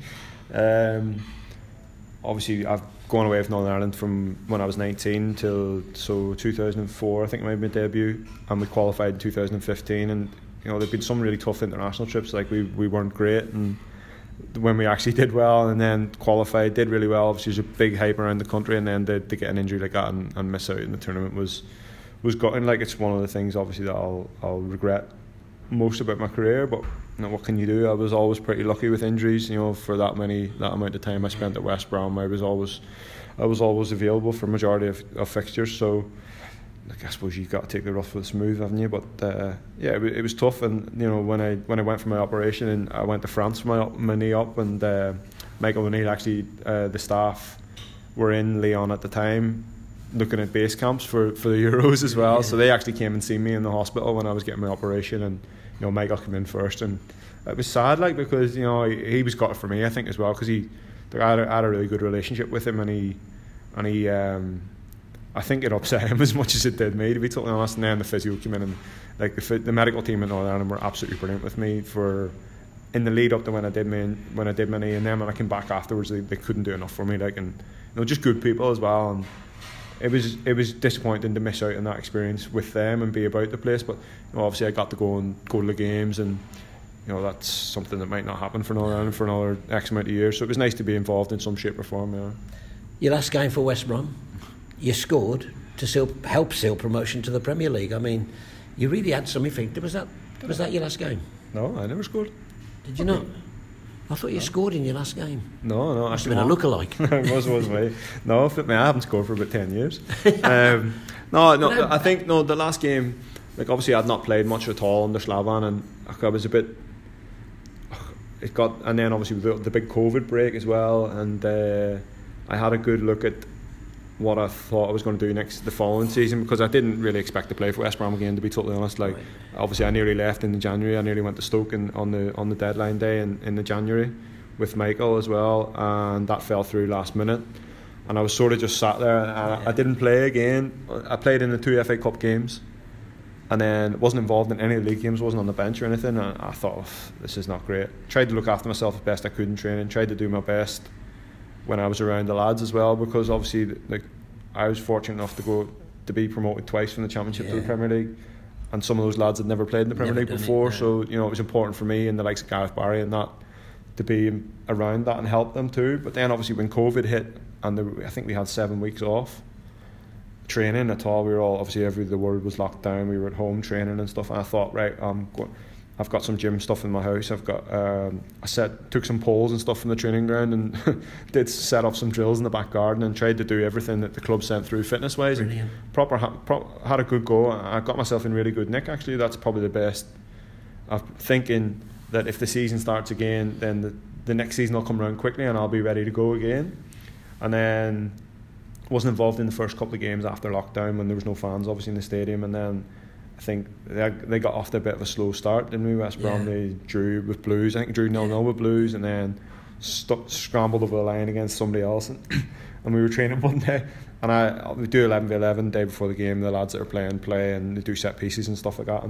Obviously, I've gone away with Northern Ireland from when I was 19 till 2004. I think it made my debut, and we qualified in 2015. And there've been some really tough international trips. Like, we weren't great, and when we actually did well and then qualified, did really well. Obviously, there's a big hype around the country, and then to get an injury like that and miss out in the tournament was gutting. Like, it's one of the things obviously that I'll regret most about my career, but what can you do? I was always pretty lucky with injuries. For that amount of time I spent at West Brom, I was always available for majority of fixtures. So I suppose you've got to take the rough with the smooth, haven't you? But it was tough. And when I went for my operation, and I went to France for my knee up, and Michael O'Neill, actually the staff were in Lyon at the time, looking at base camps for the Euros as well. So they actually came and seen me in the hospital when I was getting my operation, and Michael came in first, and it was sad, because he was got it for me, I think, as well, because I had a really good relationship with him, and he I think it upset him as much as it did me, to be totally honest. And then the physio came in, and the medical team in Northern Ireland were absolutely brilliant with me in the lead up to when I did my knee, and then when I came back afterwards, they couldn't do enough for me, and just good people as well. And it was disappointing to miss out on that experience with them and be about the place, but obviously I got to go to the games, and that's something that might not happen for Northern Ireland for another X amount of years. So it was nice to be involved in some shape or form. Your last game for West Brom, you scored to help seal promotion to the Premier League. I mean, you really had some effect. Was that your last game? No, I never scored. Did you not? I thought you scored in your last game. No. Must have been a lookalike. It was me. No, flip me, I haven't scored for about 10 years. No, I think the last game, obviously I'd not played much at all under Slavan, and I was a bit. And then obviously the big COVID break as well, and I had a good look at what I thought I was going to do the following season, because I didn't really expect to play for West Brom again, to be totally honest. Obviously I nearly left in January. I nearly went to Stoke on the deadline day in the January with Michael as well, and that fell through last minute, and I was sort of just sat there, and I didn't play again. I played in the 2 FA Cup games, and then wasn't involved in any of the league games, wasn't on the bench or anything, and I thought, this is not great. Tried to look after myself as best I could in training, tried to do my best when I was around the lads as well, because obviously I was fortunate enough to be promoted twice from the Championship to the Premier League, and some of those lads had never played in the Premier League before, so it was important for me and the likes of Gareth Barry and that to be around that and help them too. But then obviously when COVID hit, and I think we had 7 weeks off training at all, we were all obviously the world was locked down, we were at home training and stuff, and I thought, right, I've got some gym stuff in my house. I've got took some poles and stuff from the training ground, and did set up some drills in the back garden, and tried to do everything that the club sent through fitness wise. And had a good go. I got myself in really good nick, actually. That's probably the best. I'm thinking that if the season starts again, then the next season will come around quickly, and I'll be ready to go again. And then wasn't involved in the first couple of games after lockdown when there was no fans obviously in the stadium, and then I think they got off to a bit of a slow start, didn't we? West Brom, they drew with Blues. I think drew 0-0 with Blues, and then scrambled over the line against somebody else. And we were training one day, and we do 11v11 day before the game. The lads that are playing play, and they do set pieces and stuff like that. And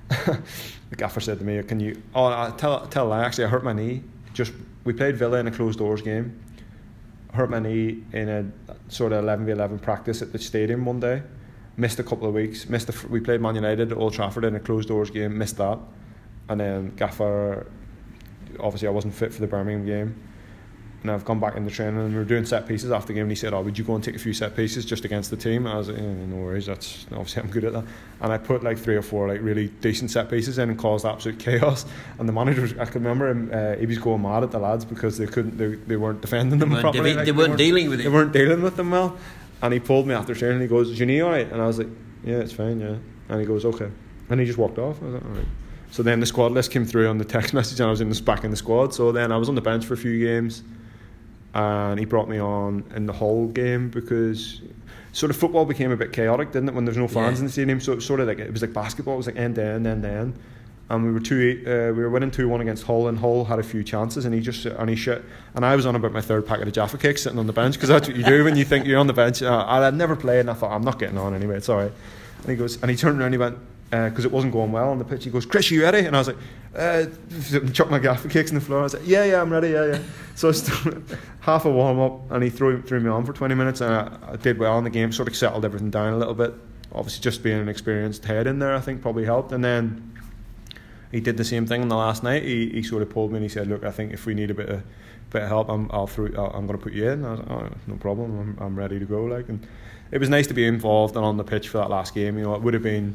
the gaffer said to me, "Can you?" Oh, I tell a lie. Actually, I hurt my knee. We played Villa in a closed doors game. I hurt my knee in a sort of 11v11 practice at the stadium one day. Missed a couple of weeks. We played Man United at Old Trafford in a closed doors game. Missed that, and then gaffer. Obviously, I wasn't fit for the Birmingham game, and I've gone back into training. And we were doing set pieces after the game. And he said, "Oh, would you go and take a few set pieces just against the team?" And I was like, "No worries. That's obviously I'm good at that." And I put 3 or 4 really decent set pieces in and caused absolute chaos. And the manager, I can remember him. He was going mad at the lads because they weren't defending them properly. They weren't dealing with it. They weren't dealing with them well. And he pulled me after training and he goes, "Is your knee alright?" And I was like, "Yeah, it's fine, yeah." And he goes, "Okay." And he just walked off. I was like, "Alright." So then the squad list came through on the text message, and I was back in the squad. So then I was on the bench for a few games, and he brought me on in the Hull game because sort of football became a bit chaotic, didn't it, when there's no fans in the stadium? So it was sort of it was like basketball. It was like end to end, end to end. And we were winning 2-1 against Hull, and Hull had a few chances, and he shit. And I was on about my 3rd packet of Jaffa cakes sitting on the bench, because that's what you do when you think you're on the bench. I'd never played, and I thought, I'm not getting on anyway, it's alright. And he turned around and he went, because it wasn't going well on the pitch, he goes, "Chris, you ready?" And I was like, chucked my Jaffa cakes on the floor. I was like, yeah, I'm ready, yeah. So I started half a warm up, and he threw me on for 20 minutes, and I did well in the game, sort of settled everything down a little bit. Obviously, just being an experienced head in there, I think probably helped. And then he did the same thing on the last night. He sort of pulled me and he said, "Look, I think if we need a bit of help, I'm going to put you in." And I was like, "Oh, no problem. I'm ready to go." And it was nice to be involved and on the pitch for that last game. It would have been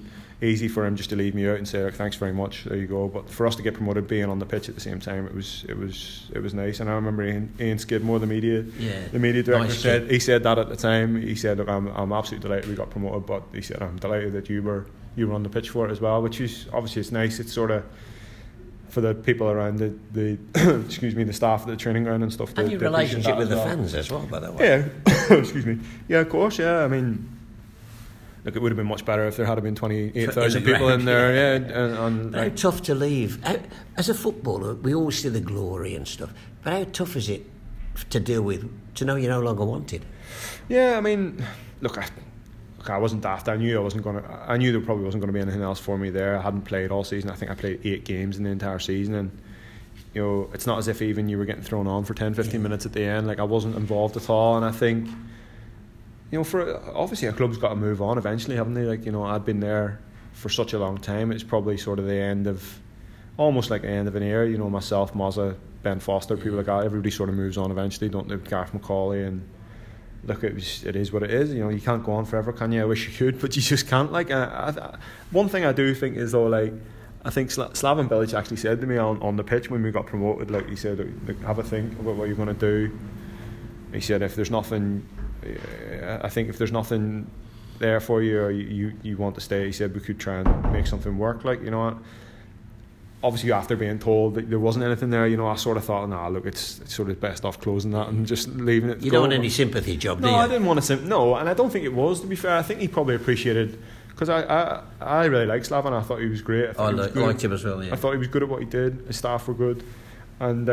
easy for him just to leave me out and say, like, thanks very much, there you go. But for us to get promoted, being on the pitch at the same time, it was nice. And I remember Ian Skidmore, the media director, nice said that at the time. He said, look, I'm absolutely delighted we got promoted, but he said, I'm delighted that you were on the pitch for it as well, which is obviously, it's nice. It's sort of for the people around the excuse me, the staff at the training ground and stuff. And your relationship with the fans as well, by the way. Yeah, excuse me. Yeah, of course. Yeah, I mean, look, it would have been much better if there had been 28,000 people in there. Yeah, and how tough to leave. As a footballer, we always see the glory and stuff, but how tough is it to deal with, to know you're no longer wanted? Yeah, I mean, look, I wasn't daft. I knew there probably wasn't going to be anything else for me there. I hadn't played all season. I think I played 8 games in the entire season, and you know, it's not as if even you were getting thrown on for 10-15 minutes at the end. Like, I wasn't involved at all, and I think, you know, for obviously a club's got to move on eventually, haven't they? Like, you know, I'd been there for such a long time. It's probably sort of the end of, almost like the end of an era. You know, myself, Mozza, Ben Foster, people like that. Everybody sort of moves on eventually, don't they? Gareth McCauley, and look, it is what it is. You know, you can't go on forever, can you? I wish you could, but you just can't. Like, one thing I do think is, though, like, I think Slaven Bilic actually said to me on the pitch when we got promoted, like, he said, like, have a think about what you're going to do. He said, if there's nothing, I think if there's nothing there for you, or you want to stay, he said, we could try and make something work. Like, you know, obviously after being told that there wasn't anything there, you know, I sort of thought, nah, look, it's sort of best off closing that and just leaving it. You don't want any sympathy job, do you? No, I didn't want no, and I don't think it was, to be fair. I think he probably appreciated, because I really liked Slaven. I thought he was great. I liked him as well, yeah. I thought he was good at what he did. His staff were good, and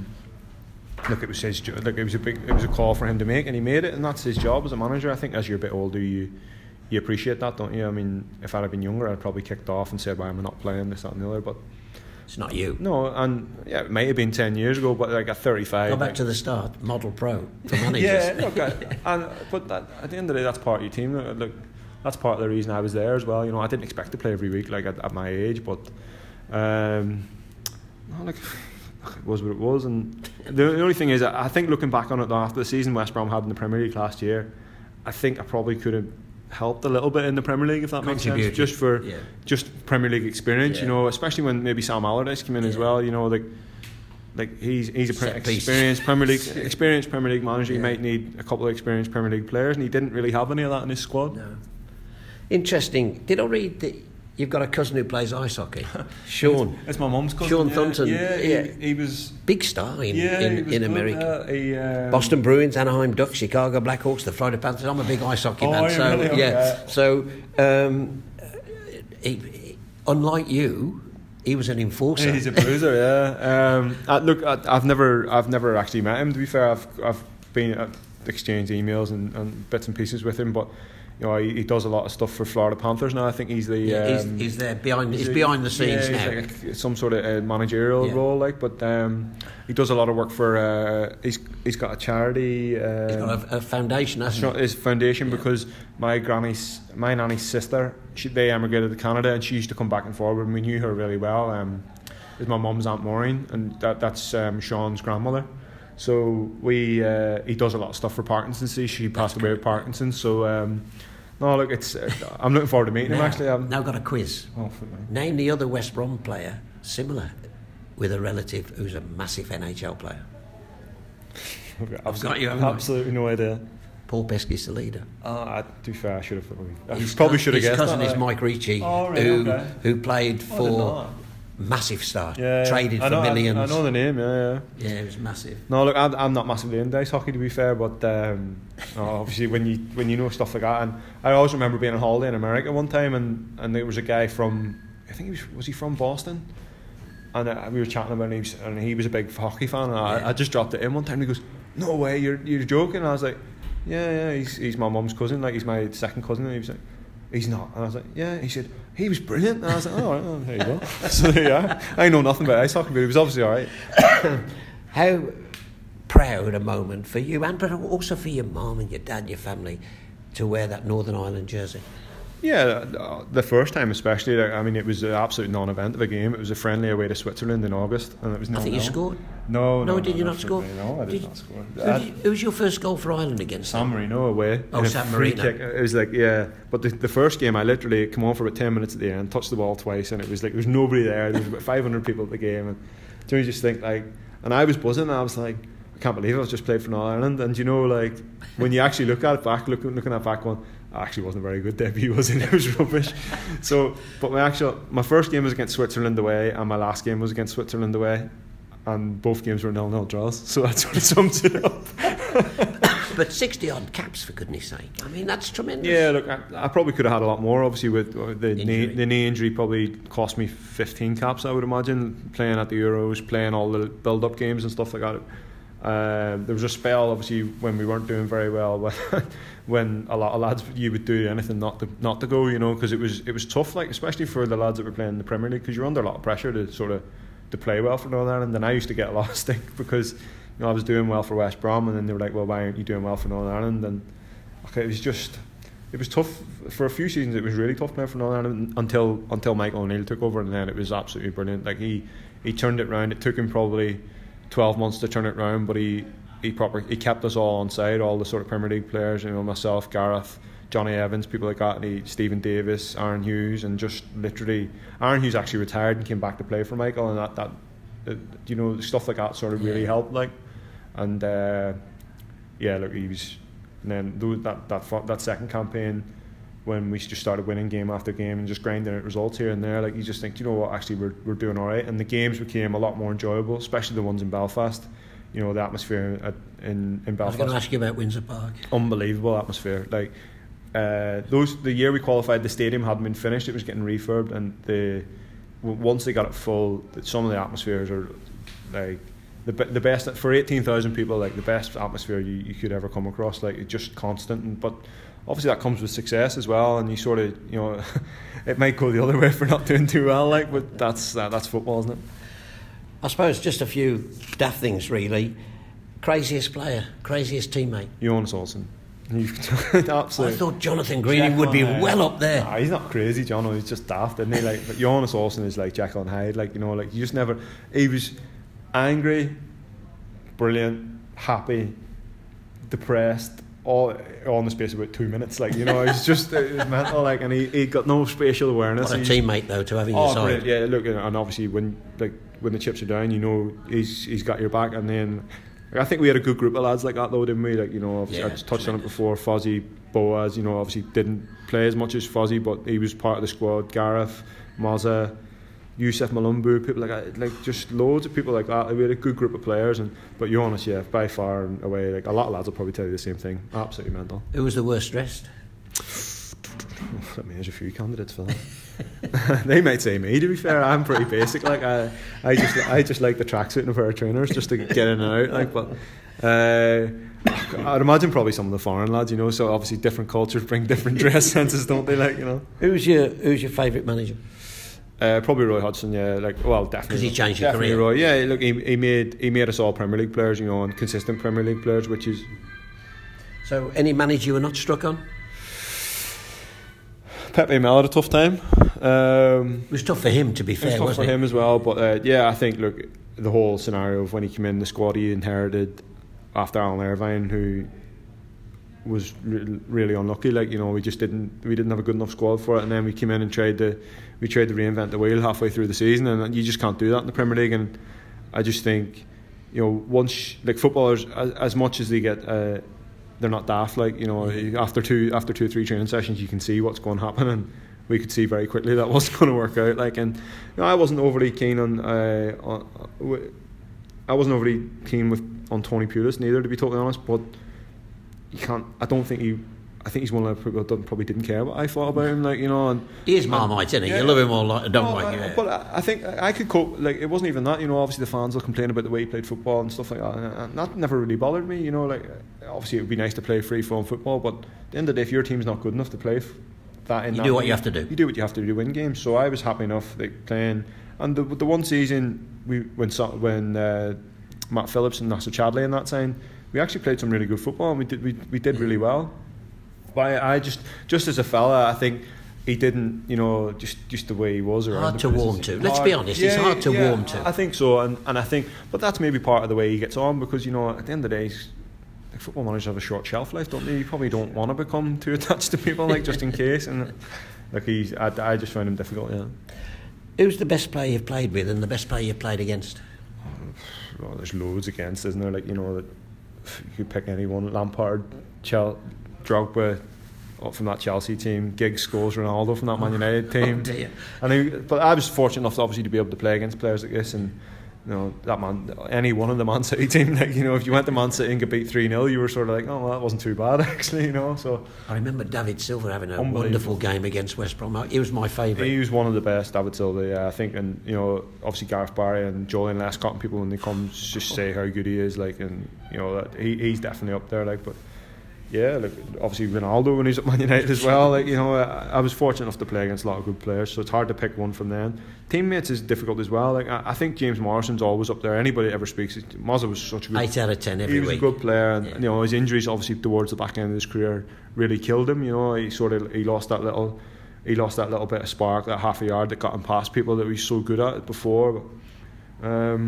look, it was his job. Like, it was a call for him to make, and he made it, and that's his job as a manager. I think as you're a bit older, you appreciate that, don't you? I mean, if I'd have been younger, I'd probably kicked off and said, why am I not playing this, that and the other, but it's not you. No, and yeah, it might have been 10 years ago, but like at 35. Go back to the start, model pro for managers. Yeah, look, but at the end of the day, that's part of your team. Look, that's part of the reason I was there as well. You know, I didn't expect to play every week, like at my age, but no, like, it was what it was. And the only thing is, I think looking back on it after the season West Brom had in the Premier League last year, I think I probably could have helped a little bit in the Premier League, if that makes sense, just Premier League experience, you know, especially when maybe Sam Allardyce came in as well, you know, like he's a experienced Premier League manager. He might need a couple of experienced Premier League players, and he didn't really have any of that in his squad. No. Interesting. Did I read that you've got a cousin who plays ice hockey? Sean. It's my mum's cousin. Sean Thunton. Yeah, he was big star in America. Boston Bruins, Anaheim Ducks, Chicago Blackhawks, the Florida Panthers. I'm a big ice hockey man. So really? Okay. Yeah. So unlike you, he was an enforcer. He's a bruiser. Yeah. Look, I've never actually met him. To be fair, I've been exchanged emails and bits and pieces with him, but you know, he does a lot of stuff for Florida Panthers now. I think he's the he's there behind the scenes now. He's like some sort of managerial role, like. But he does a lot of work for. He's got a charity. He's got a foundation, hasn't he? His foundation, because my nanny's sister, they emigrated to Canada, and she used to come back and forward, and we knew her really well. Is my mum's Aunt Maureen, and that's Sean's grandmother. So he does a lot of stuff for Parkinson's disease. She passed away with Parkinson's. So no, look, I'm looking forward to meeting him. Actually, now got a quiz. Name the other West Brom player similar with a relative who's a massive NHL player. I've got you. Absolutely no idea. Paul Pesky-Salida. To be fair, I should have. Probably should have guessed. His cousin is Mike Ricci, who played for. Massive star, traded for millions. I know the name, yeah, it was massive. No, look, I'm not massively into ice hockey, to be fair, but obviously when you know stuff like that, and I always remember being on holiday in America one time, and there was a guy from, I think was he from Boston, and we were chatting about him, and he was a big hockey fan, and I just dropped it in one time, and he goes, "No way, you're joking?" And I was like, "Yeah, he's my mum's cousin, like he's my second cousin," and he was like, "He's not," and I was like, "Yeah." He said, "He was brilliant," and I was like, "Oh, right, there you go." So yeah, I know nothing about ice hockey, but he was obviously all right. How proud a moment for you, and but also for your mum and your dad, your family, to wear that Northern Ireland jersey. Yeah, the first time especially. Like, I mean, it was an absolute non-event of a game. It was a friendly away to Switzerland in August, and it was. I think you scored. No, did you not score? No, I did not score. Who was your first goal for Ireland against? San Marino away. Oh, San Marino. It was like, yeah. But the first game, I literally come on for about 10 minutes at the end, touched the ball twice, and it was like there was nobody there. There was about 500 people at the game, and you just think like, and I was buzzing. And I was like, I can't believe I was just played for Northern Ireland. And you know, like when you actually look at it back, looking at it back, one. Actually wasn't a very good debut, was it? It was rubbish. So, but my first game was against Switzerland away, and my last game was against Switzerland away, and both games were 0-0 draws. So that sort of sums it up. But 60 odd caps, for goodness sake! I mean, that's tremendous. Yeah, look, I probably could have had a lot more. Obviously, with the knee injury, probably cost me 15 caps. I would imagine, playing at the Euros, playing all the build-up games and stuff like that. There was a spell, obviously, when we weren't doing very well, when a lot of lads, you would do anything not to go, you know, because it was tough, like especially for the lads that were playing in the Premier League, because you're under a lot of pressure to play well for Northern Ireland. And I used to get a lot of stick because, you know, I was doing well for West Brom, and then they were like, well, why aren't you doing well for Northern Ireland? And okay, it was tough for a few seasons. It was really tough playing for Northern Ireland until Michael O'Neill took over, and then it was absolutely brilliant. Like he turned it round. It took him probably 12 months to turn it round, but he kept us all on side, all the sort of Premier League players, you know, myself, Gareth, Johnny Evans, people like that, and Stephen Davis, Aaron Hughes, and just literally Aaron Hughes actually retired and came back to play for Michael, and that you know, stuff like that sort of really helped, like, and yeah, look, he was, and then that second campaign, when we just started winning game after game and just grinding out results here and there, like you just think, you know what, actually we're doing all right, and the games became a lot more enjoyable, especially the ones in Belfast. You know, the atmosphere in Belfast. I was going to ask you about Windsor Park. Unbelievable atmosphere. Like the year we qualified, the stadium hadn't been finished; it was getting refurbed, and once they got it full, some of the atmospheres are like the best for 18,000 people. Like the best atmosphere you could ever come across. Like it's just constant, but obviously that comes with success as well, and you sort of, you know, it might go the other way if we're not doing too well, like, but that's football, isn't it? I suppose just a few daft things, really. Craziest player, craziest teammate? Jonas Olsen. Absolutely. I thought Jonathan Greening would be well up there. Nah, he's not crazy, Jono, he's just daft, isn't he? Like, but Jonas Olsen is like Jekyll and Hyde, like, you know, like you just never. He was angry, brilliant, happy, depressed, all in the space of about 2 minutes, like, you know, it was mental, like, and he got no spatial awareness. What a teammate though to have in your side. Yeah, look, and obviously when the chips are down, you know, he's got your back, and then I think we had a good group of lads like that though, didn't we? Like, you know, obviously I just touched on it before. Fozzie, Boaz, you know, obviously didn't play as much as Fozzie, but he was part of the squad. Gareth, Mazza, Youssef Malumbu, people like that, like just loads of people like that. We had a good group of players, but Jonas, yeah, by far and away, like a lot of lads will probably tell you the same thing. Absolutely mental. Who was the worst dressed? I mean, there's a few candidates for that. They might say me, to be fair. I'm pretty basic, like I just like the tracksuit and a pair of trainers just to get in and out, like, but I'd imagine probably some of the foreign lads, you know, so obviously different cultures bring different dress senses, don't they, like, you know. Who's your favourite manager? Probably Roy Hodgson, yeah, like, well, definitely, because he changed your career. Roy, yeah, look, he made us all Premier League players, you know, and consistent Premier League players, which is. So, any manager you were not struck on? Pepe Mel had a tough time. It was tough for him, to be fair. It was tough for him as well, but yeah, I think, look, the whole scenario of when he came in, the squad he inherited after Alan Irvine, who was really unlucky, like, you know, we didn't have a good enough squad for it, and then we came in and tried to reinvent the wheel halfway through the season, and you just can't do that in the Premier League. And I just think, you know, once, like, footballers, as much as they get, they're not daft, like, you know, after two or three training sessions you can see what's going to happen, and we could see very quickly that wasn't going to work out, like, and, you know, I wasn't overly keen on Tony Pulis neither, to be totally honest, but you can't. I think he's one of the people that probably didn't care what I thought about him, like, you know. And he is Marmite, isn't he? Yeah, you love him all, don't like you. But I think I could cope. Like, it wasn't even that, you know. Obviously, the fans will complain about the way he played football and stuff like that, and that never really bothered me, you know. Like, obviously, it would be nice to play free-flowing football, but at the end of the day, if your team's not good enough to play that, you do what you have to do. You do what you have to do to win games. So I was happy enough, like, playing. And the one season when Matt Phillips and Nasser Chadley in that time, we actually played some really good football, and we did really well. But I just as a fella, I think he didn't, just the way he was around. Hard to warm to. Let's be honest, it's hard to warm to. I think so, and I think, but that's maybe part of the way he gets on, because at the end of the day, football managers have a short shelf life, don't they? You probably don't want to become too attached to people, just in case. And I just find him difficult. Yeah. Who's the best player you've played with, and the best player you've played against? Well, there's loads against, isn't there? That you could pick anyone. Lampard, Drogba, from that Chelsea team, Giggs, Scholes, Ronaldo from that Man United team. Oh dear. But I was fortunate enough, obviously, to be able to play against players like this, and that man, any one of the Man City team, if you went to Man City and got beat 3-0, you were sort of like, oh, well, that wasn't too bad, actually, So I remember David Silva having a wonderful game against West Brom. He was my favourite. He was one of the best, David Silva, yeah, I think. And obviously Gareth Barry and Julian Lescott and people, when they come, just say how good he is, and that he's definitely up there, but. Yeah, obviously Ronaldo when he's at Man United as well. I was fortunate enough to play against a lot of good players, so it's hard to pick one from them. Teammates is difficult as well. I think James Morrison's always up there. Anybody that ever speaks, Mozza was such a good 8 out of 10 every week. He was a good player, and his injuries obviously towards the back end of his career really killed him. He lost that little bit of spark, that half a yard that got him past people that he was so good at before. But,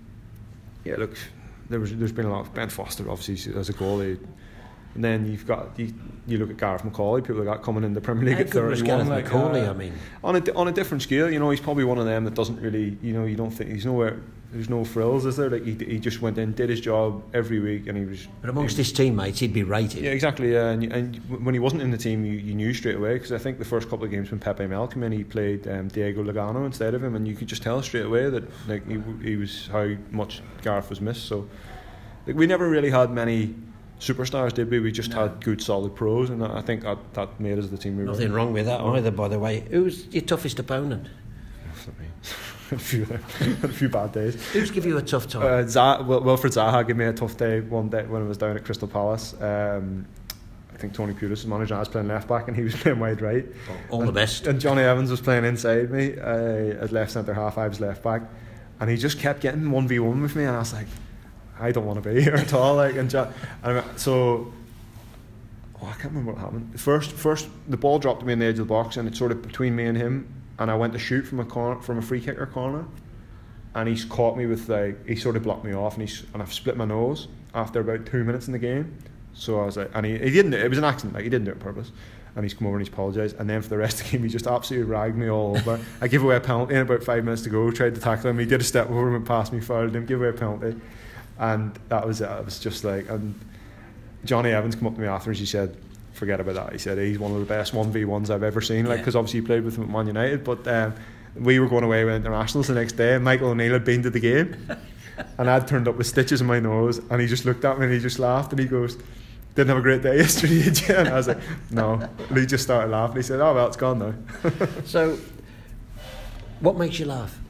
there's been a lot of Ben Foster obviously as a goalie. And then you look at Gareth McCauley, people like that coming in the Premier League at 31. Gareth McCauley, I mean, on a different scale, he's probably one of them that doesn't really, you don't think he's nowhere. There's no frills, is there? He just went in, did his job every week, and he was. But amongst his teammates, he'd be rated. Yeah, exactly. Yeah, and when he wasn't in the team, you knew straight away, because I think the first couple of games when Pepe Mel came in, he played Diego Lugano instead of him, and you could just tell straight away that he was how much Gareth was missed. So we never really had many superstars, did we? We just had good, solid pros, and I think that made us the team we were. Nothing wrong with that either, by the way. Who's your toughest opponent? a few bad days. Who's give you a tough time? Wilfred Zaha gave me a tough day one day when I was down at Crystal Palace. I think Tony Pulis was manager. I was playing left back and he was playing wide right. The best. And Johnny Evans was playing inside me as left centre half. I was left back, and he just kept getting 1v1 with me, and I was like, I don't want to be here at all. I can't remember what happened. First, the ball dropped to me in the edge of the box, and it's sort of between me and him. And I went to shoot from a free kicker corner, and he's caught me with he sort of blocked me off, and I've split my nose after about 2 minutes in the game. So I was like, and he didn't. It was an accident. He didn't do it on purpose. And he's come over and he's apologised. And then for the rest of the game, he just absolutely ragged me all over. I gave away a penalty in about 5 minutes to go. Tried to tackle him. He did a step over him and passed me, fouled him, gave away a penalty. And that was it. It was just and Johnny Evans came up to me afterwards. He said, forget about that. He said he's one of the best 1v1s I've ever seen, because obviously he played with him at Man United, but we were going away with internationals the next day, and Michael O'Neill had been to the game and I'd turned up with stitches in my nose, and he just looked at me and he just laughed, and he goes, didn't have a great day yesterday, did you? And I was like, no. And he just started laughing. He said, oh well, it's gone now. So what makes you laugh?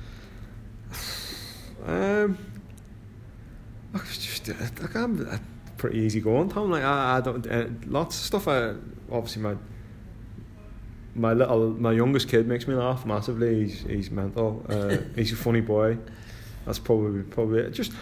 I'm pretty easy going, Tom. I don't lots of stuff. Obviously my youngest kid makes me laugh massively. He's mental. He's a funny boy. That's probably it. Just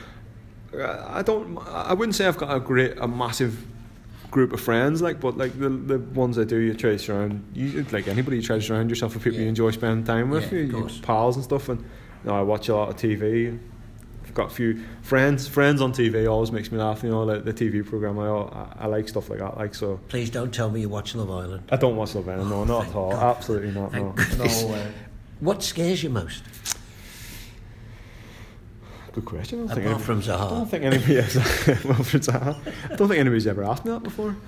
I wouldn't say I've got a massive group of friends, but the ones I do, you try to surround you, like anybody, you try to surround yourself with people you enjoy spending time with, your pals and stuff. And I watch a lot of TV. I've got a few friends on TV. Always makes me laugh. Like the TV program. I like stuff like that. So please don't tell me you watch Love Island. I don't watch Love Island. No, not at all. God. Absolutely not. No way. What scares you most? Good question. Apart from Zaha. I don't think anybody has. Well, for Zaha, I don't think anybody's ever asked me that before.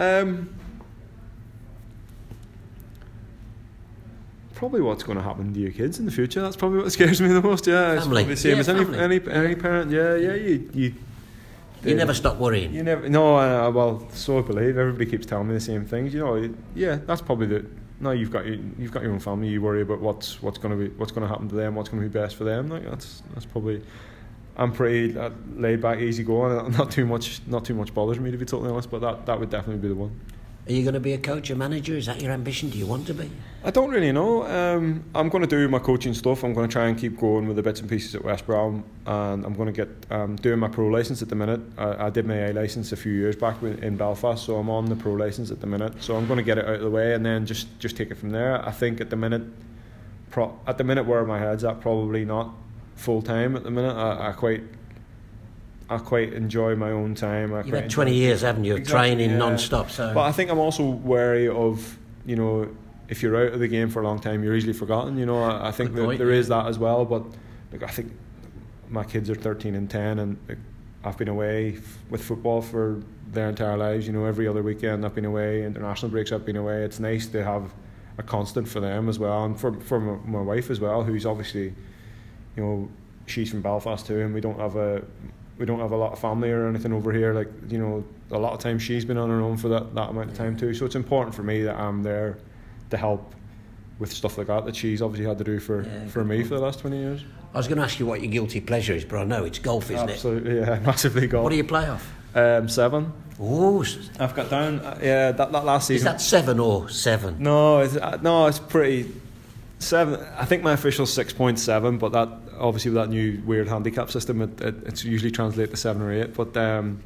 Probably what's going to happen to your kids in the future. That's probably what scares me the most. Yeah, it's probably the same as any parent. Yeah. You never stop worrying. You never. No. Well, so I believe everybody keeps telling me the same things. Yeah, that's probably the. No, you've got your own family. You worry about what's going to happen to them. What's going to be best for them. That's probably. I'm pretty laid back, easy going. Not too much bothers me, to be totally honest. But that would definitely be the one. Are you going to be a coach, a manager? Is that your ambition? Do you want to be? I don't really know. I'm going to do my coaching stuff. I'm going to try and keep going with the bits and pieces at West Brom, and I'm going to get doing my pro licence at the minute. I did my A licence a few years back in Belfast, so I'm on the pro licence at the minute. So I'm going to get it out of the way and then just take it from there. I think at the minute where my head's at, probably not full time at the minute. I quite enjoy my own time. You've had 20 years, haven't you, of training non-stop. So. But I think I'm also wary of, if you're out of the game for a long time, you're easily forgotten. I think there is that as well. But I think my kids are 13 and 10, and I've been away with football for their entire lives. Every other weekend I've been away, international breaks I've been away. It's nice to have a constant for them as well, and for my wife as well, who's obviously, she's from Belfast too, and we don't have a lot of family or anything over here. A lot of times she's been on her own for that amount of time too. So it's important for me that I'm there to help with stuff like that she's obviously had to do for me for the last 20 years. I was going to ask you what your guilty pleasure is, but I know it's golf, isn't it? Absolutely, yeah, massively golf. What do you play off? 7. Oh, I've got down. That last season. Is that 7 or 7? No, it's pretty 7. I think my official 6.7, but that obviously with that new weird handicap system, it's usually translated to 7 or 8. But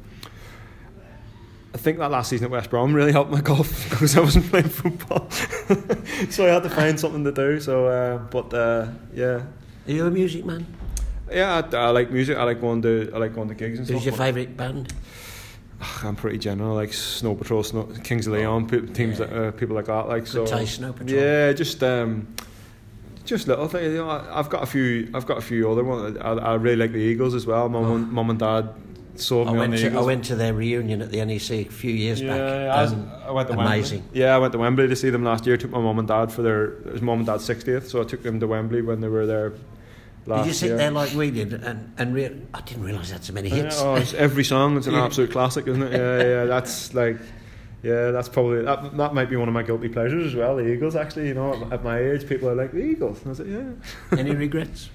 I think that last season at West Brom really helped my golf because I wasn't playing football, so I had to find something to do. So, yeah. Are you a music man? Yeah, I like music. I like going to gigs and stuff. Who's your favourite band? I'm pretty general, like Snow Patrol, Kings of Leon, teams people like that. Like, Good taste, Snow Patrol. Yeah, just little things. I've got a few other ones. I really like the Eagles as well. Mum and Dad sold me on the Eagles. I went to their reunion at the NEC a few years back. I went to amazing. Wembley. Yeah, I went to Wembley to see them last year. Took my mum and dad it was mum and dad's 60th, so I took them to Wembley when they were there. Did you sit there like we did and I didn't realise they had so many hits. It's every song. It's an absolute classic, isn't it? Yeah. That's probably that might be one of my guilty pleasures as well. The Eagles, actually, at my age, people are like the Eagles. And I was like, yeah. Any regrets?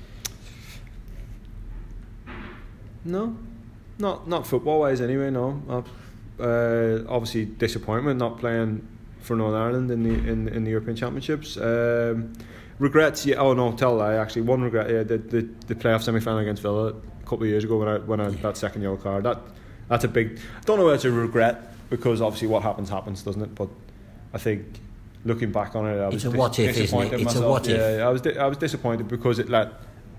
No, not football wise anyway. No, obviously disappointment not playing for Northern Ireland in the European Championships. Regrets, yeah. Oh no, tell a lie. Actually, one regret. Yeah, the playoff semi-final against Villa a couple of years ago when I had that second yellow card. That's a big. I don't know whether it's a regret because obviously what happens, doesn't it? But I think looking back on it, I was what if, disappointed isn't it? It's myself. A what if. Yeah, I was disappointed because it let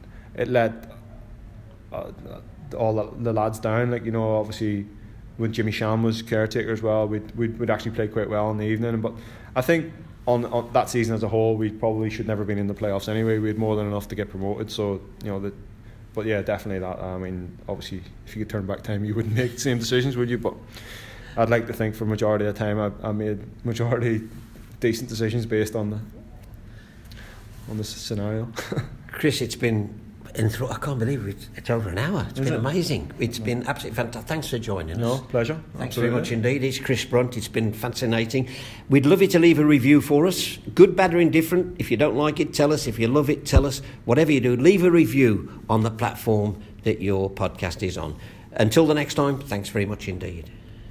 all the lads down. Obviously when Jimmy Sham was caretaker as well, we'd actually played quite well in the evening. But I think on that season as a whole, we probably should never been in the playoffs anyway. We had more than enough to get promoted. So but yeah, definitely that. I mean, obviously, if you could turn back time, you wouldn't make the same decisions, would you? But I'd like to think for majority of the time, I made majority decent decisions based on this scenario. Chris, it's been. I can't believe it's over an hour. It's been amazing. It's been absolutely fantastic. Thanks for joining us. No, pleasure. Thanks very much indeed. It's Chris Brunt. It's been fascinating. We'd love you to leave a review for us. Good, bad or indifferent. If you don't like it, tell us. If you love it, tell us. Whatever you do, leave a review on the platform that your podcast is on. Until the next time, thanks very much indeed.